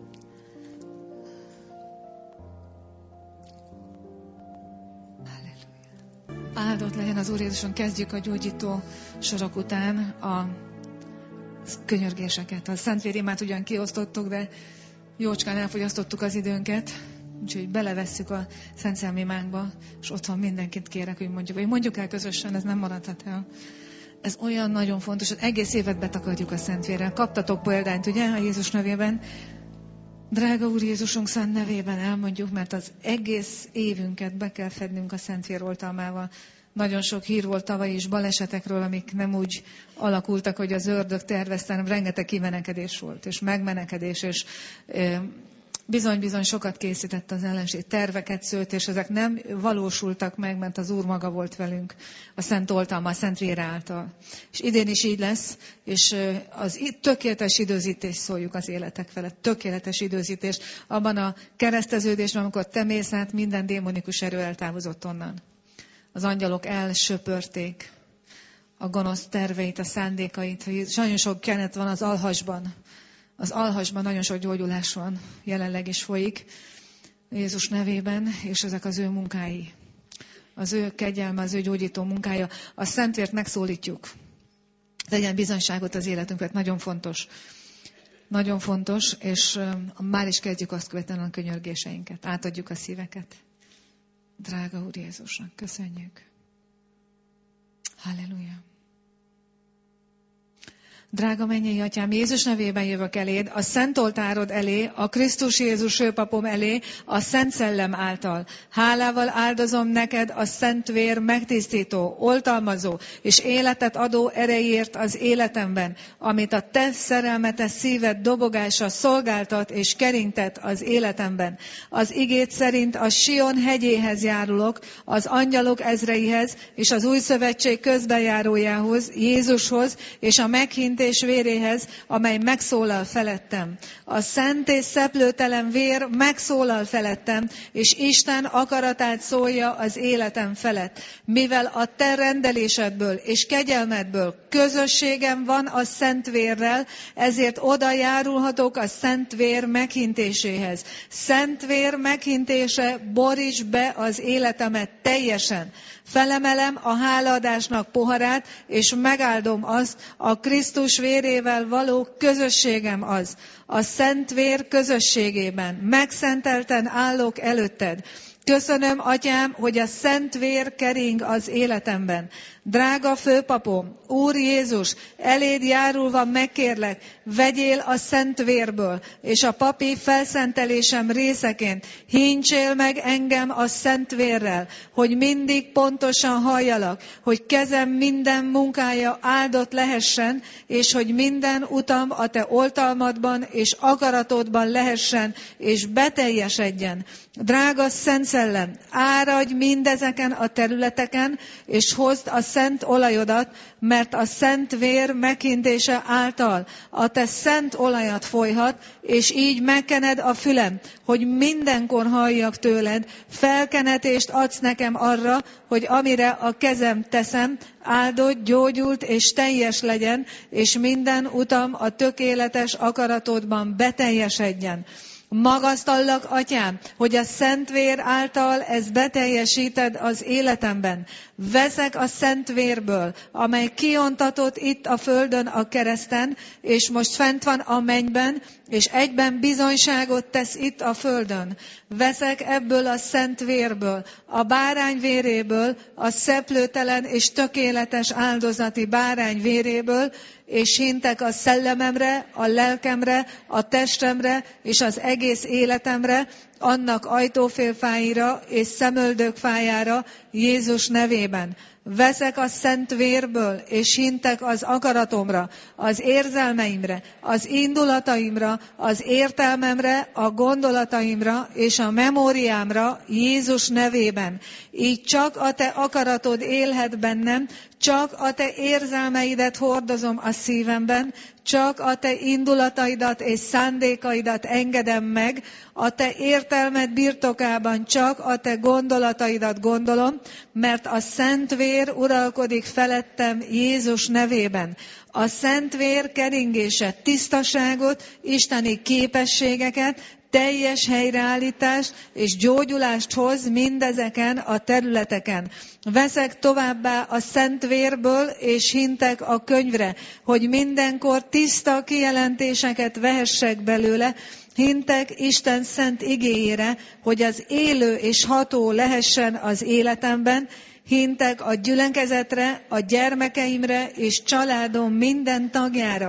Áldott legyen az Úr Jézuson, kezdjük a gyógyító sorok után a könyörgéseket. A Szentvér imát ugyan kiosztottuk, de jócskán elfogyasztottuk az időnket, úgyhogy belevesszük a Szent Szellem imánkba, és otthon mindenkit kérek, hogy mondjuk el közösen, ez nem maradhat el. Ez olyan nagyon fontos, hogy egész évet betakarjuk a Szentvérrel. Kaptatok példányt, ugye, a Jézus nevében? Drága Úr Jézusunk szent nevében elmondjuk, mert az egész évünket be kell fednünk a Szentvér oltalmával. Nagyon sok hír volt tavaly is balesetekről, amik nem úgy alakultak, hogy az ördög tervezte, hanem rengeteg kimenekedés volt, és megmenekedés, és Bizony-bizony sokat készített az ellenség, terveket szőtt, és ezek nem valósultak meg, mert az Úr maga volt velünk a szent oltalma, a szent vére által. És idén is így lesz, és az tökéletes időzítés szóljuk az életek felett. Tökéletes időzítés. Abban a kereszteződésben, amikor te mész át, minden démonikus erő eltávozott onnan. Az angyalok elsöpörték a gonosz terveit, a szándékait. Nagyon sok kenet van az alhasban. Az alhasban nagyon sok gyógyulás van, jelenleg is folyik Jézus nevében, és ezek az ő munkái. Az ő kegyelme, az ő gyógyító munkája. A Szentvért megszólítjuk. Legyen bizonyságot az életünkben, nagyon fontos. Nagyon fontos, és már is kezdjük azt követően a könyörgéseinket. Átadjuk a szíveket. Drága Úr Jézusnak, köszönjük. Halleluja. Drága mennyei Atyám, Jézus nevében jövök eléd, a szent oltárod elé, a Krisztus Jézus főpapom elé, a Szent Szellem által. Hálával áldozom neked a szent vér megtisztító, oltalmazó és életet adó erejért az életemben, amit a te szerelmetes szíved dobogása szolgáltat és kerintet az életemben. Az igét szerint a Sion hegyéhez járulok, az angyalok ezreihez és az új szövetség közbenjárójához, Jézushoz és a meghint és véréhez, amely megszólal felettem. A szent és szeplőtelen vér megszólal felettem, és Isten akaratát szólja az életem felett. Mivel a te rendelésedből és kegyelmedből közösségem van a szent vérrel, ezért oda járulhatok a szent vér meghintéséhez. Szent vér meghintése boríts be az életemet teljesen. Felemelem a hálaadásnak poharát, és megáldom azt, a Krisztus vérével való közösségem az. A szent vér közösségében megszentelten állok előtted. Köszönöm, Atyám, hogy a szent vér kering az életemben. Drága főpapom, Úr Jézus, eléd járulva megkérlek, vegyél a szent vérből, és a papi felszentelésem részeként hintsél meg engem a szent vérrel, hogy mindig pontosan halljalak, hogy kezem minden munkája áldott lehessen, és hogy minden utam a te oltalmadban és akaratodban lehessen, és beteljesedjen. Drága Szent Szellem, áradj mindezeken a területeken, és hozd a szent olajodat, mert a szent vér meghintése által a te szent olajat folyhat, és így megkened a fülem, hogy mindenkor halljak tőled, felkenetést adsz nekem arra, hogy amire a kezem teszem, áldott, gyógyult és teljes legyen, és minden utam a tökéletes akaratodban beteljesedjen. Magasztallak, Atyám, hogy a szent vér által ezt beteljesíted az életemben. Veszek a szent vérből, amely kiontatott itt a földön a kereszten, és most fent van a mennyben, és egyben bizonyságot tesz itt a földön. Veszek ebből a szent vérből, a bárány véréből, a szeplőtelen és tökéletes áldozati bárány véréből, és hintek a szellememre, a lelkemre, a testemre és az egész életemre, annak ajtófélfáira és szemöldökfájára Jézus nevében. Veszek a szent vérből, és hintek az akaratomra, az érzelmeimre, az indulataimra, az értelmemre, a gondolataimra és a memóriámra Jézus nevében. Így csak a te akaratod élhet bennem, csak a te érzelmeidet hordozom a szívemben, csak a te indulataidat és szándékaidat engedem meg, a te értelmed birtokában csak a te gondolataidat gondolom, mert a szent vér uralkodik felettem Jézus nevében. A szent vér keringése tisztaságot, isteni képességeket, teljes helyreállítást és gyógyulást hoz mindezeken a területeken. Veszek továbbá a szent vérből, és hintek a könyvre, hogy mindenkor tiszta kijelentéseket vehessek belőle, hintek Isten szent igéjére, hogy az élő és ható lehessen az életemben, hintek a gyülekezetre, a gyermekeimre és családom minden tagjára,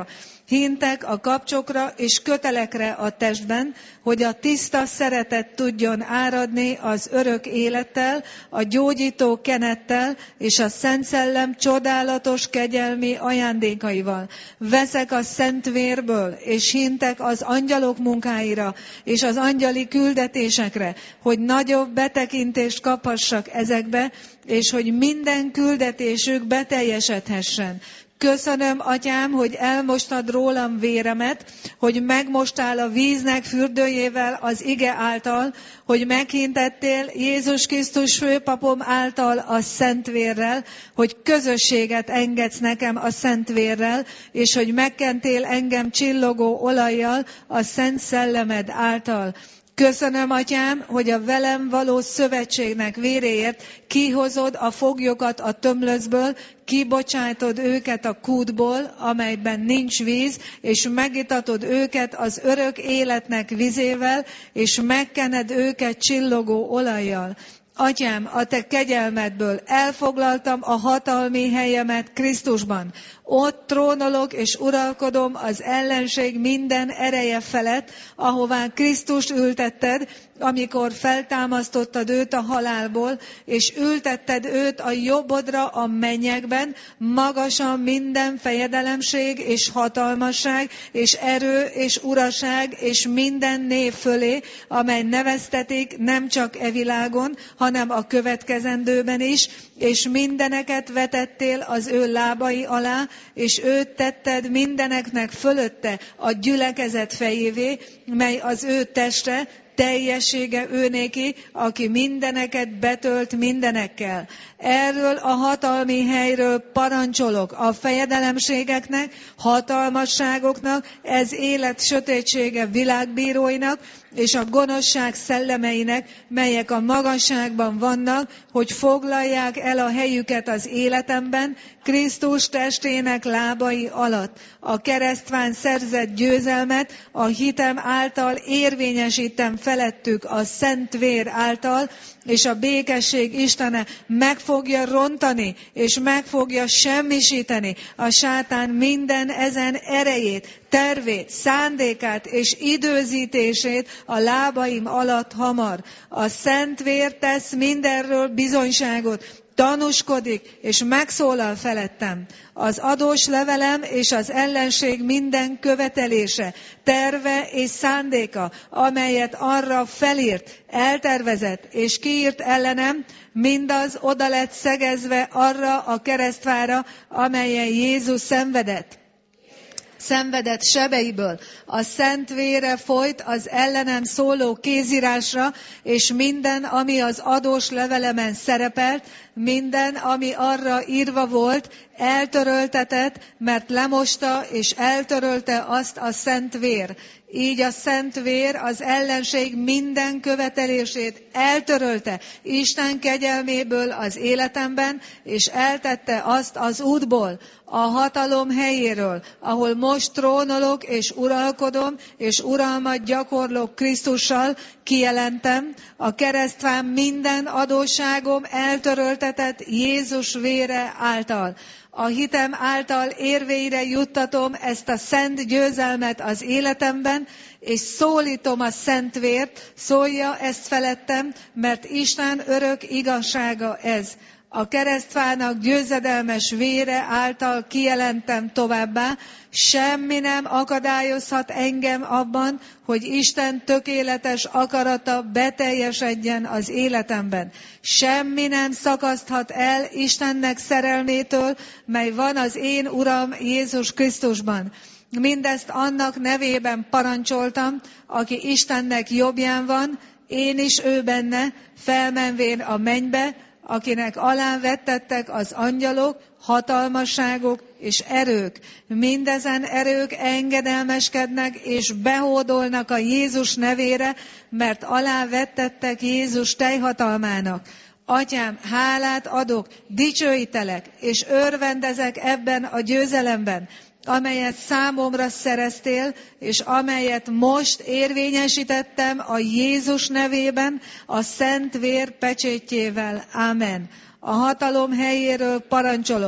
hintek a kapcsokra és kötelekre a testben, hogy a tiszta szeretet tudjon áradni az örök élettel, a gyógyító kenettel és a Szent Szellem csodálatos kegyelmi ajándékaival. Veszek a szent vérből, és hintek az angyalok munkáira és az angyali küldetésekre, hogy nagyobb betekintést kaphassak ezekbe, és hogy minden küldetésük beteljesedhessen. Köszönöm, Atyám, hogy elmostad rólam véremet, hogy megmostál a víznek fürdőjével az ige által, hogy meghintettél Jézus Krisztus főpapom által a szent vérrel, hogy közösséget engedsz nekem a szent vérrel, és hogy megkentél engem csillogó olajjal a Szent Szellemed által. Köszönöm, Atyám, hogy a velem való szövetségnek véréért kihozod a foglyokat a tömlöcből, kibocsátod őket a kútból, amelyben nincs víz, és megitatod őket az örök életnek vizével, és megkened őket csillogó olajjal. Atyám, a te kegyelmedből elfoglaltam a hatalmi helyemet Krisztusban. Ott trónolok és uralkodom az ellenség minden ereje felett, ahová Krisztust ültetted, amikor feltámasztottad őt a halálból, és ültetted őt a jobbodra a mennyekben, magasan minden fejedelemség és hatalmasság, és erő és uraság, és minden név fölé, amely neveztetik nem csak e világon, hanem a következendőben is, és mindeneket vetettél az ő lábai alá, és őt tetted mindeneknek fölötte a gyülekezet fejévé, mely az ő teste, teljessége őnéki, aki mindeneket betölt mindenekkel. Erről a hatalmi helyről parancsolok a fejedelemségeknek, hatalmasságoknak, ez élet sötétsége világbíróinak, és a gonoszság szellemeinek, melyek a magasságban vannak, hogy foglalják el a helyüket az életemben, Krisztus testének lábai alatt. A keresztván szerzett győzelmet a hitem által érvényesítem felettük a szent vér által, és a békesség Istene meg fogja rontani, és meg fogja semmisíteni a sátán minden ezen erejét, tervét, szándékát és időzítését a lábaim alatt hamar. A szent vér tesz mindenről bizonyságot, tanúskodik és megszólal felettem. Az adós levelem és az ellenség minden követelése, terve és szándéka, amelyet arra felírt, eltervezett és kiírt ellenem, mindaz oda lett szegezve arra a keresztfára, amelyen Jézus szenvedett sebeiből. A szent vére folyt az ellenem szóló kézírásra, és minden, ami az adós levelemen szerepelt, minden, ami arra írva volt, eltöröltetett, mert lemosta és eltörölte azt a szent vér. Így a szent vér az ellenség minden követelését eltörölte Isten kegyelméből az életemben, és eltette azt az útból, a hatalom helyéről, ahol most trónolok és uralkodom, és uralmat gyakorlok Krisztussal, kijelentem, a keresztfán minden adósságom eltöröltetett Jézus vére által. A hitem által érvényre juttatom ezt a szent győzelmet az életemben, és szólítom a szent vért, szólja ezt felettem, mert Isten örök igazsága ez. A keresztfának győzedelmes vére által kijelentem továbbá, semmi nem akadályozhat engem abban, hogy Isten tökéletes akarata beteljesedjen az életemben. Semmi nem szakaszthat el Istennek szerelmétől, mely van az én Uram Jézus Krisztusban. Mindezt annak nevében parancsoltam, aki Istennek jobbján van, én is ő benne, felmenvén a mennybe, akinek alá vettettek az angyalok, hatalmasságok és erők. Mindezen erők engedelmeskednek és behódolnak a Jézus nevére, mert alá vettettek Jézus teljhatalmának. Atyám, hálát adok, dicsőítelek és örvendezek ebben a győzelemben, amelyet számomra szereztél, és amelyet most érvényesítettem a Jézus nevében, a szent vér pecsétjével. Ámen. A hatalom helyéről parancsolok.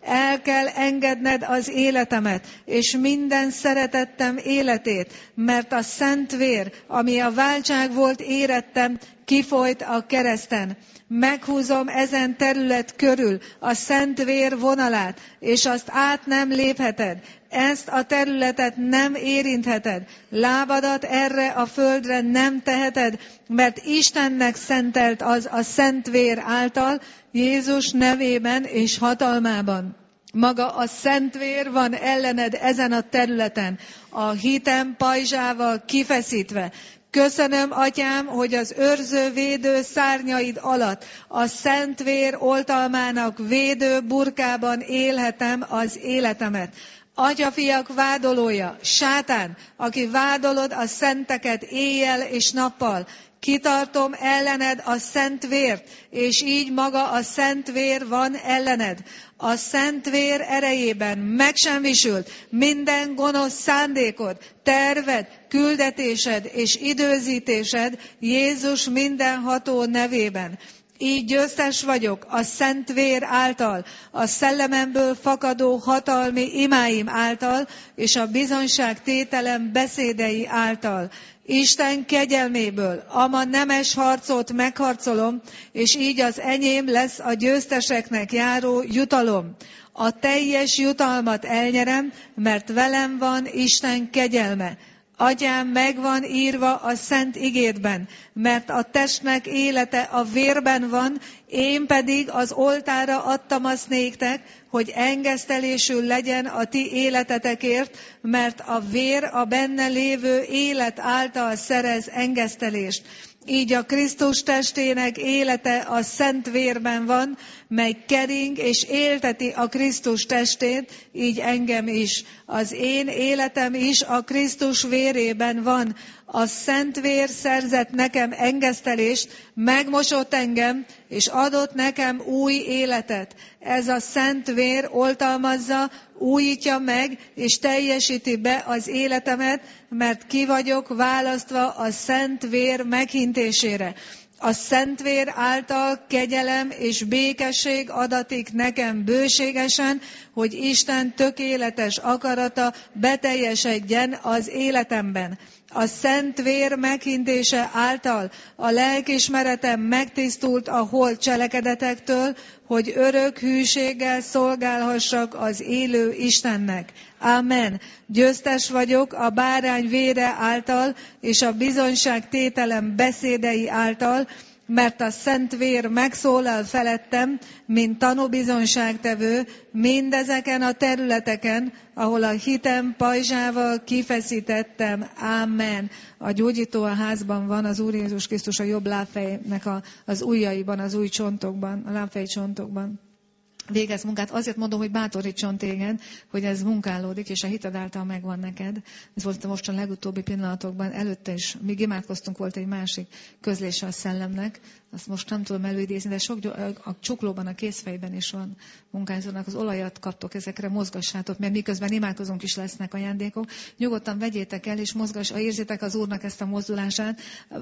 El kell engedned az életemet, és minden szeretettem életét, mert a szent vér, ami a váltság volt érettem, kifolyt a kereszten. Meghúzom ezen terület körül a szent vér vonalát, és azt át nem lépheted. Ezt a területet nem érintheted. Lábadat erre a földre nem teheted, mert Istennek szentelt az a szent vér által, Jézus nevében és hatalmában. Maga a szent vér van ellened ezen a területen, a hitem pajzsával kifeszítve. Köszönöm, Atyám, hogy az őrző védő szárnyaid alatt a szent vér oltalmának védő burkában élhetem az életemet. Atyafiak vádolója, sátán, aki vádolod a szenteket éjjel és nappal, kitartom ellened a szent vért, és így maga a szent vér van ellened. A szent vér erejében megsemmisült minden gonosz szándékod, terved, küldetésed és időzítésed Jézus mindenható nevében. Így győztes vagyok a szent vér által, a szellememből fakadó hatalmi imáim által, és a bizonyságtételem beszédei által. Isten kegyelméből ama nemes harcot megharcolom, és így az enyém lesz a győzteseknek járó jutalom. A teljes jutalmat elnyerem, mert velem van Isten kegyelme. Atyám, megvan írva a szent igédben, mert a testnek élete a vérben van, én pedig az oltára adtam azt néktek, hogy engesztelésül legyen a ti életetekért, mert a vér a benne lévő élet által szerez engesztelést. Így a Krisztus testének élete a szent vérben van, mely kering és élteti a Krisztus testét, így engem is. Az én életem is a Krisztus vérében van. A szent vér szerzett nekem engesztelést, megmosott engem, és adott nekem új életet. Ez a szent vér oltalmazza, újítja meg, és teljesíti be az életemet, mert ki vagyok választva a szent vér meghintésére. A szent vér által kegyelem és békesség adatik nekem bőségesen, hogy Isten tökéletes akarata beteljesedjen az életemben. A szent vér meghintése által a lelkiismeretem megtisztult a holt cselekedetektől, hogy örök hűséggel szolgálhassak az élő Istennek. Ámen. Győztes vagyok a bárány vére által, és a bizonyságtételem beszédei által, mert a szent vér megszólal felettem, mint tanúbizonyságtevő, mindezeken a területeken, ahol a hitem pajzsával kifeszítettem. Ámen. A gyógyító a házban van, az Úr Jézus Krisztus a jobb lábfejnek az ujjaiban, az új csontokban, a lábfej csontokban. Végez munkát. Azért mondom, hogy bátorítson téged, hogy ez munkálódik, és a hited által megvan neked. Ez volt most a legutóbbi pillanatokban. Előtte is, míg imádkoztunk, volt egy másik közlése a szellemnek. Azt most nem tudom előidézni, de sok a csuklóban, a kézfejben is van munkázónak. Az olajat kaptok ezekre, mozgassátok, mert miközben imádkozunk is lesznek ajándékok. Nyugodtan vegyétek el, és érzitek az Úrnak ezt a mozdulását.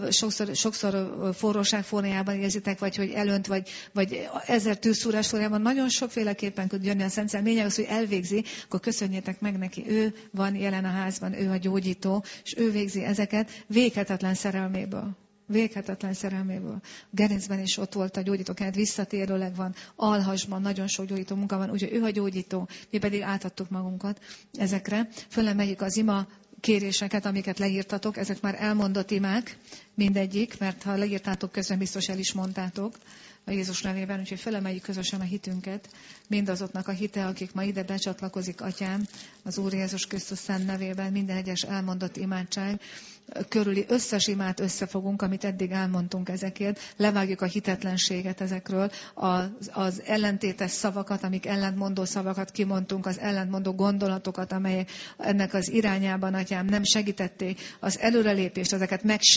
Sokszor forróság formájában érzitek, vagy hogy elönt, vagy ezer tűzszúrás formájában. Nagyon sokféleképpen tud jönni a Szent Szellem. Lényeg az, hogy elvégzi, akkor köszönjétek meg neki. Ő van jelen a házban, ő a gyógyító, és ő végzi ezeket véghetetlen szerelméből. Véghetetlen szerelméből. Gerincben is ott volt a gyógyító, tehát visszatérőleg van, alhasban nagyon sok gyógyító munka van, úgyhogy ő a gyógyító, mi pedig átadtuk magunkat ezekre. Fölemeljük az ima kéréseket, amiket leírtatok, ezek már elmondott imák, mindegyik, mert ha leírtátok közben, biztos el is mondtátok a Jézus nevében, úgyhogy felemeljük közösen a hitünket, mindazoknak a hite, akik ma ide becsatlakozik, Atyám, az Úr Jézus Krisztus szent nevében, minden egyes elmondott imádság körüli összes imát összefogunk, amit eddig elmondtunk ezekért, levágjuk a hitetlenséget ezekről, az ellentétes szavakat, amik ellentmondó szavakat kimondtunk, az ellentmondó gondolatokat, amelyek ennek az irányában, Atyám, nem segítették az előrelépést, ezeket megsemmisítjük.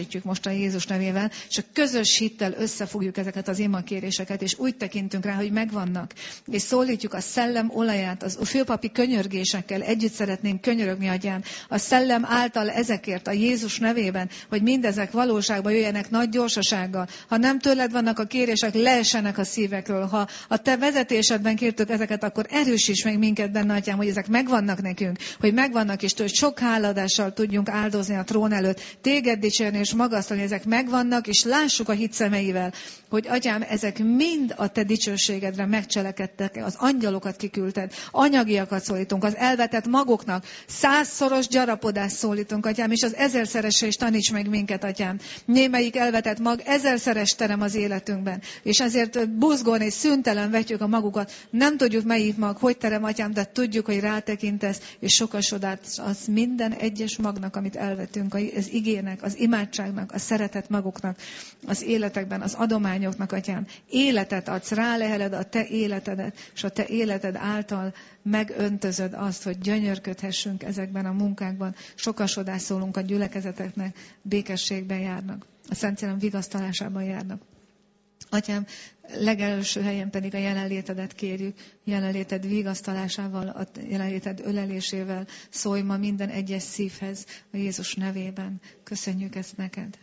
megerősítjük most a Jézus nevével, és a közös hittel összefogjuk ezeket az imakéréseket, és úgy tekintünk rá, hogy megvannak. És szólítjuk a szellem olaját, az főpapi könyörgésekkel együtt szeretnénk könyörögni, Atyám, a szellem által ezekért a Jézus nevében, hogy mindezek valóságba jöjjenek nagy gyorsasággal. Ha nem tőled vannak a kérések, leessenek a szívekről. Ha a te vezetésedben kértük ezeket, akkor erősíts meg minket benne, Atyám, hogy ezek megvannak nekünk, hogy megvannak, és tőle sok háladással tudjunk áldozni a trón előtt, téged dicsérni és magasztalni, ezek megvannak, és lássuk a hit szemeivel, hogy Atyám, ezek mind a te dicsőségedre megcselekedtek, az angyalokat kiküldted, anyagiakat szólítunk, az elvetett magoknak 100-szoros gyarapodást szólítunk, Atyám, és az 1000-szeresre is taníts meg minket, Atyám. Némelyik elvetett mag 1000-szeres terem az életünkben, és ezért buzgón és szüntelen vetjük a magukat. Nem tudjuk, melyik mag, hogy terem, Atyám, de tudjuk, hogy rátekintesz, és sokasodát az minden egyes magnak, amit elvetünk, az igének, az imádságnak, a szeretett maguknak, az életekben, az adományoknak, Atyám. Életet adsz, ráleheled a te életedet, és a te életed által megöntözöd azt, hogy gyönyörködhessünk ezekben a munkákban. Sokasodást szólunk a gyülekezeteknek, békességben járnak, a Szent Szellem vigasztalásában járnak. Atyám, legelső helyen pedig a jelenlétedet kérjük, jelenléted vigasztalásával, a jelenléted ölelésével szólj ma minden egyes szívhez a Jézus nevében. Köszönjük ezt neked.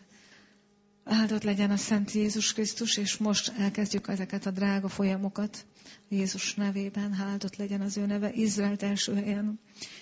Áldott legyen a Szent Jézus Krisztus, és most elkezdjük ezeket a drága folyamokat Jézus nevében. Áldott legyen az ő neve. Izraelt első helyen.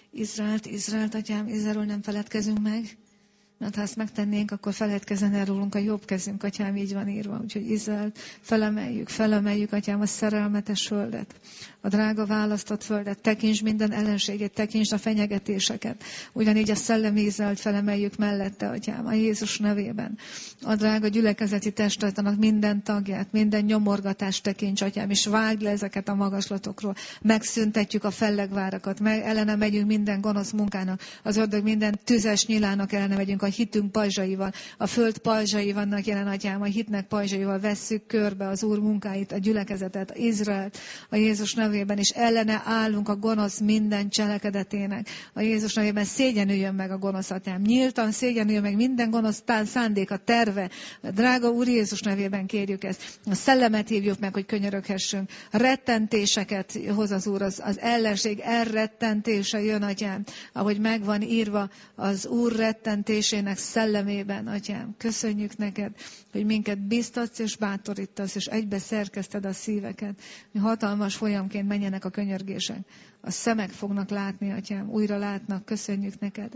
Izraelt, Atyám, Izraelről nem feledkezünk meg. Mert ha ezt megtennénk, akkor feledkezzen el rólunk a jobb kezünk, Atyám, így van írva. Úgyhogy Izraelt felemeljük, Atyám, a szerelmetes földet, a drága választott földet, tekintsd minden ellenségét, tekintsd a fenyegetéseket. Ugyanígy a szellemi Izraelt felemeljük mellette, Atyám, a Jézus nevében. A drága gyülekezeti testületnek minden tagját, minden nyomorgatást tekints, Atyám, és vágd le ezeket a magaslatokról. Megszüntetjük a fellegvárakat, ellene megyünk minden gonosz munkának, az ördög minden tüzes nyilának ellene megyünk, a hitünk pajzsaival, a föld pajzsai vannak jelen, Atyám, a hitnek pajzsaival vesszük körbe az Úr munkáit, a gyülekezetet, Izraelt, a Jézus nevében, és ellene állunk a gonosz minden cselekedetének. A Jézus nevében szégyenüljön meg a gonosz, Atyám. Nyíltan szégyenüljön meg minden gonosz szándéka, terve. A drága Úr Jézus nevében kérjük ezt. A szellemet hívjuk meg, hogy könyöröghessünk. Rettentéseket hoz az Úr, az ellenség elrettentése jön, Atyám, ahogy megvan írva az Úr rettentésének szellemében, Atyám. Köszönjük neked, hogy minket biztatsz és bátorítasz, és egybe szerkeszted a szíveket, hogy hatalmas folyamként menjenek a könyörgések. A szemek fognak látni, Atyám, újra látnak. Köszönjük neked.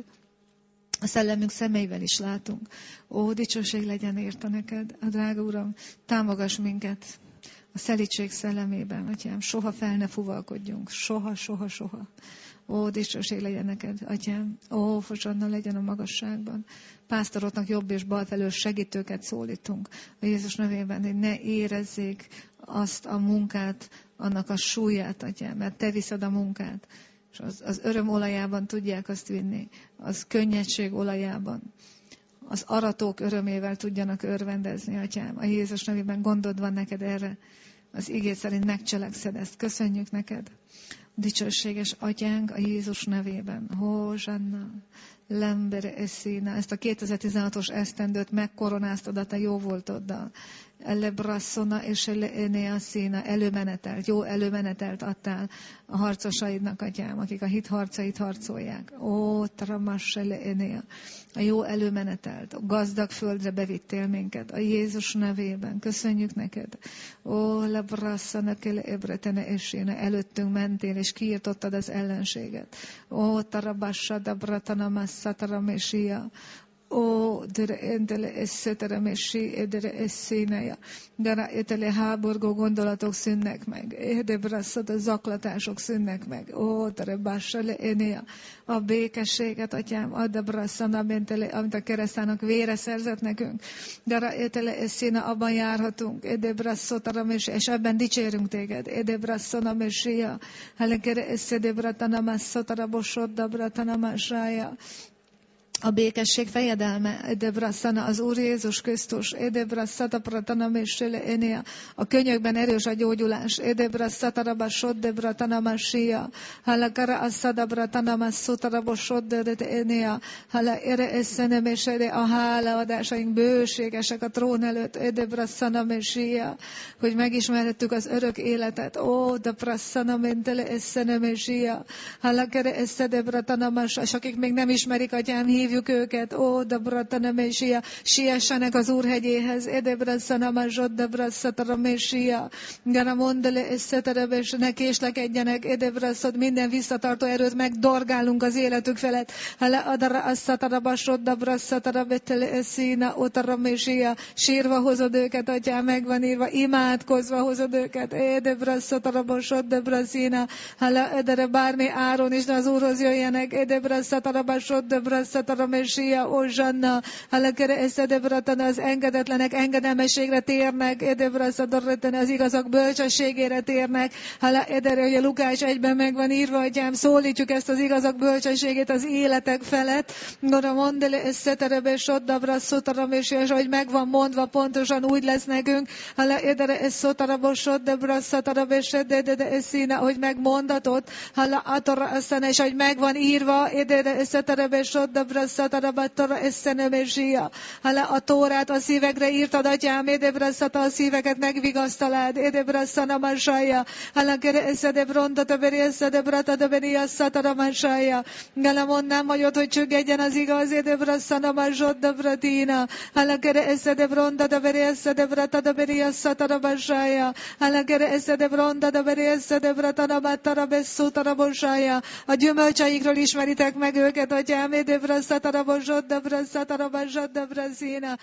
A szellemünk szemeivel is látunk. Ó, dicsőség legyen érte neked, a drága Uram, támogass minket a szelítség szellemében, Atyám. Soha fel ne fuvalkodjunk. Soha. Ó, dicsőség legyen neked, Atyám. Ó, Hosanna legyen a magasságban. Pásztoroknak jobb és bal felől segítőket szólítunk a Jézus nevében, hogy ne érezzék azt a munkát, annak a súlyát, Atyám, mert te viszed a munkát. És az öröm olajában tudják azt vinni, az könnyedség olajában. Az aratók örömével tudjanak örvendezni, Atyám. A Jézus nevében gondod van neked erre. Az igét szerint megcselekszed ezt. Köszönjük neked. Dicsőséges Atyánk a Jézus nevében. Hosanna, lembere eszina. Ezt a 2016-os esztendőt megkoronáztad a te jó voltoddal. Elebrasszona és eleneaszina, előmenetelt, jó előmenetelt adtál a harcosaidnak, Atyám, akik a hit harcait harcolják. Ó, tramass elenea, a jó előmenetelt, a gazdag földre bevittél minket, a Jézus nevében. Köszönjük neked. Ó, lebrasszana kele ebretene esine, előttünk mentél, és kiirtottad az ellenséget. Ó, tarabassa dabratana masszatara mesia. Ó, dere endele eszeteremesi, edere eszéneja. Dere etele háborgó gondolatok szűnnek meg. Edebrasszad a zaklatások szűnnek meg. Ó, dere bassa le enea. A békességet, Atyám, adabrasszana mentele, amit a keresztának vére szerzett nekünk. Dere etele eszéne, abban járhatunk. Edebrasszotara mesi, és ebben dicsérünk téged. Edebrasszona mesia. Helekere eszedebratana masszotara bosodda bratana masája. a békesség fejedelme, Edebrasszana, az Úr Jézus Krisztus, Edebrasszatapratanaméssele, a könyökben erős a gyógyulás, Edebrasszatarabasoddebratanamassia, Halakara asszadabratanamasszutarabosoddedetenia, Hala ere eszenemésere, a hálaadásaink bőségesek a trón előtt, Edebrasszanamesia, hogy megismerhettük az örök életet, ó, de prasszanamentele eszenemesia, Halakere eszedebratanamas, és akik még nem ismerik, Atyám, hívjuk őket, ó, Dabratanemesia, siessenek az Úr hegyéhez, Edebrasszanamazsod, Dabrasszataramesia, Ganamondele eszeterebes, ne késlekedjenek, Edebrasszod, minden visszatartó erőt megdorgálunk az életük felett, Hala adara asszatarabasod, Dabrasszataravetele eszina, Otaramesia, sírva hozod őket, Atyám, megvan írva, imádkozva hozod őket, Edebrasszatarabasod, Dabrasszina, Hala edere bármi áron is, de az Úrhoz jöjjenek, Edebrasszatarabasod, Dabrasszataramesia, Ozsanna, Halakere eszedebratana, az engedetlenek engedelmességre térnek, Edebrasszataretene, az igazak bölcsességére térnek, Hala edere, hogy a Lukács 1-ben megvan írva, Atyám, szólítjuk ezt az igazak bölcsességét az életek felett, Gora mondele eszeterebesod, Dabrasszataramesia, és ahogy megvan mondva, pontosan úgy lesz nekünk, Hala edere eszotarabosod, Dabrasszataramesia, de eszina, hogy megmondatott, Hala atora eszene, és ahogy megvan írva, Edere eszeterebesod, Dabrasszatarabatara eszenemesia, Hala a Tórát a szívekre írtad, Atyám, Edebrasszata, a szíveket megvigasztalád, Edebrasszanamasaja, Hala kere eszedebrondataberi eszedebratadaberi asszataramasaya, Galamon nem hagyod, hogy csüggedjen az igaz, Edebrasszanamazsod, Dabratina, Hala kere eszedebrondataberi eszedebratadaberi asszataramasaya, Hala kere eszedebrondataberi eszedebratanabatarabeszutarabosaja, a gyümölcseikről ismeritek meg őket, Atyám, Edebrasszatarabasod, Dabrasszatarabasod, Dabraszina,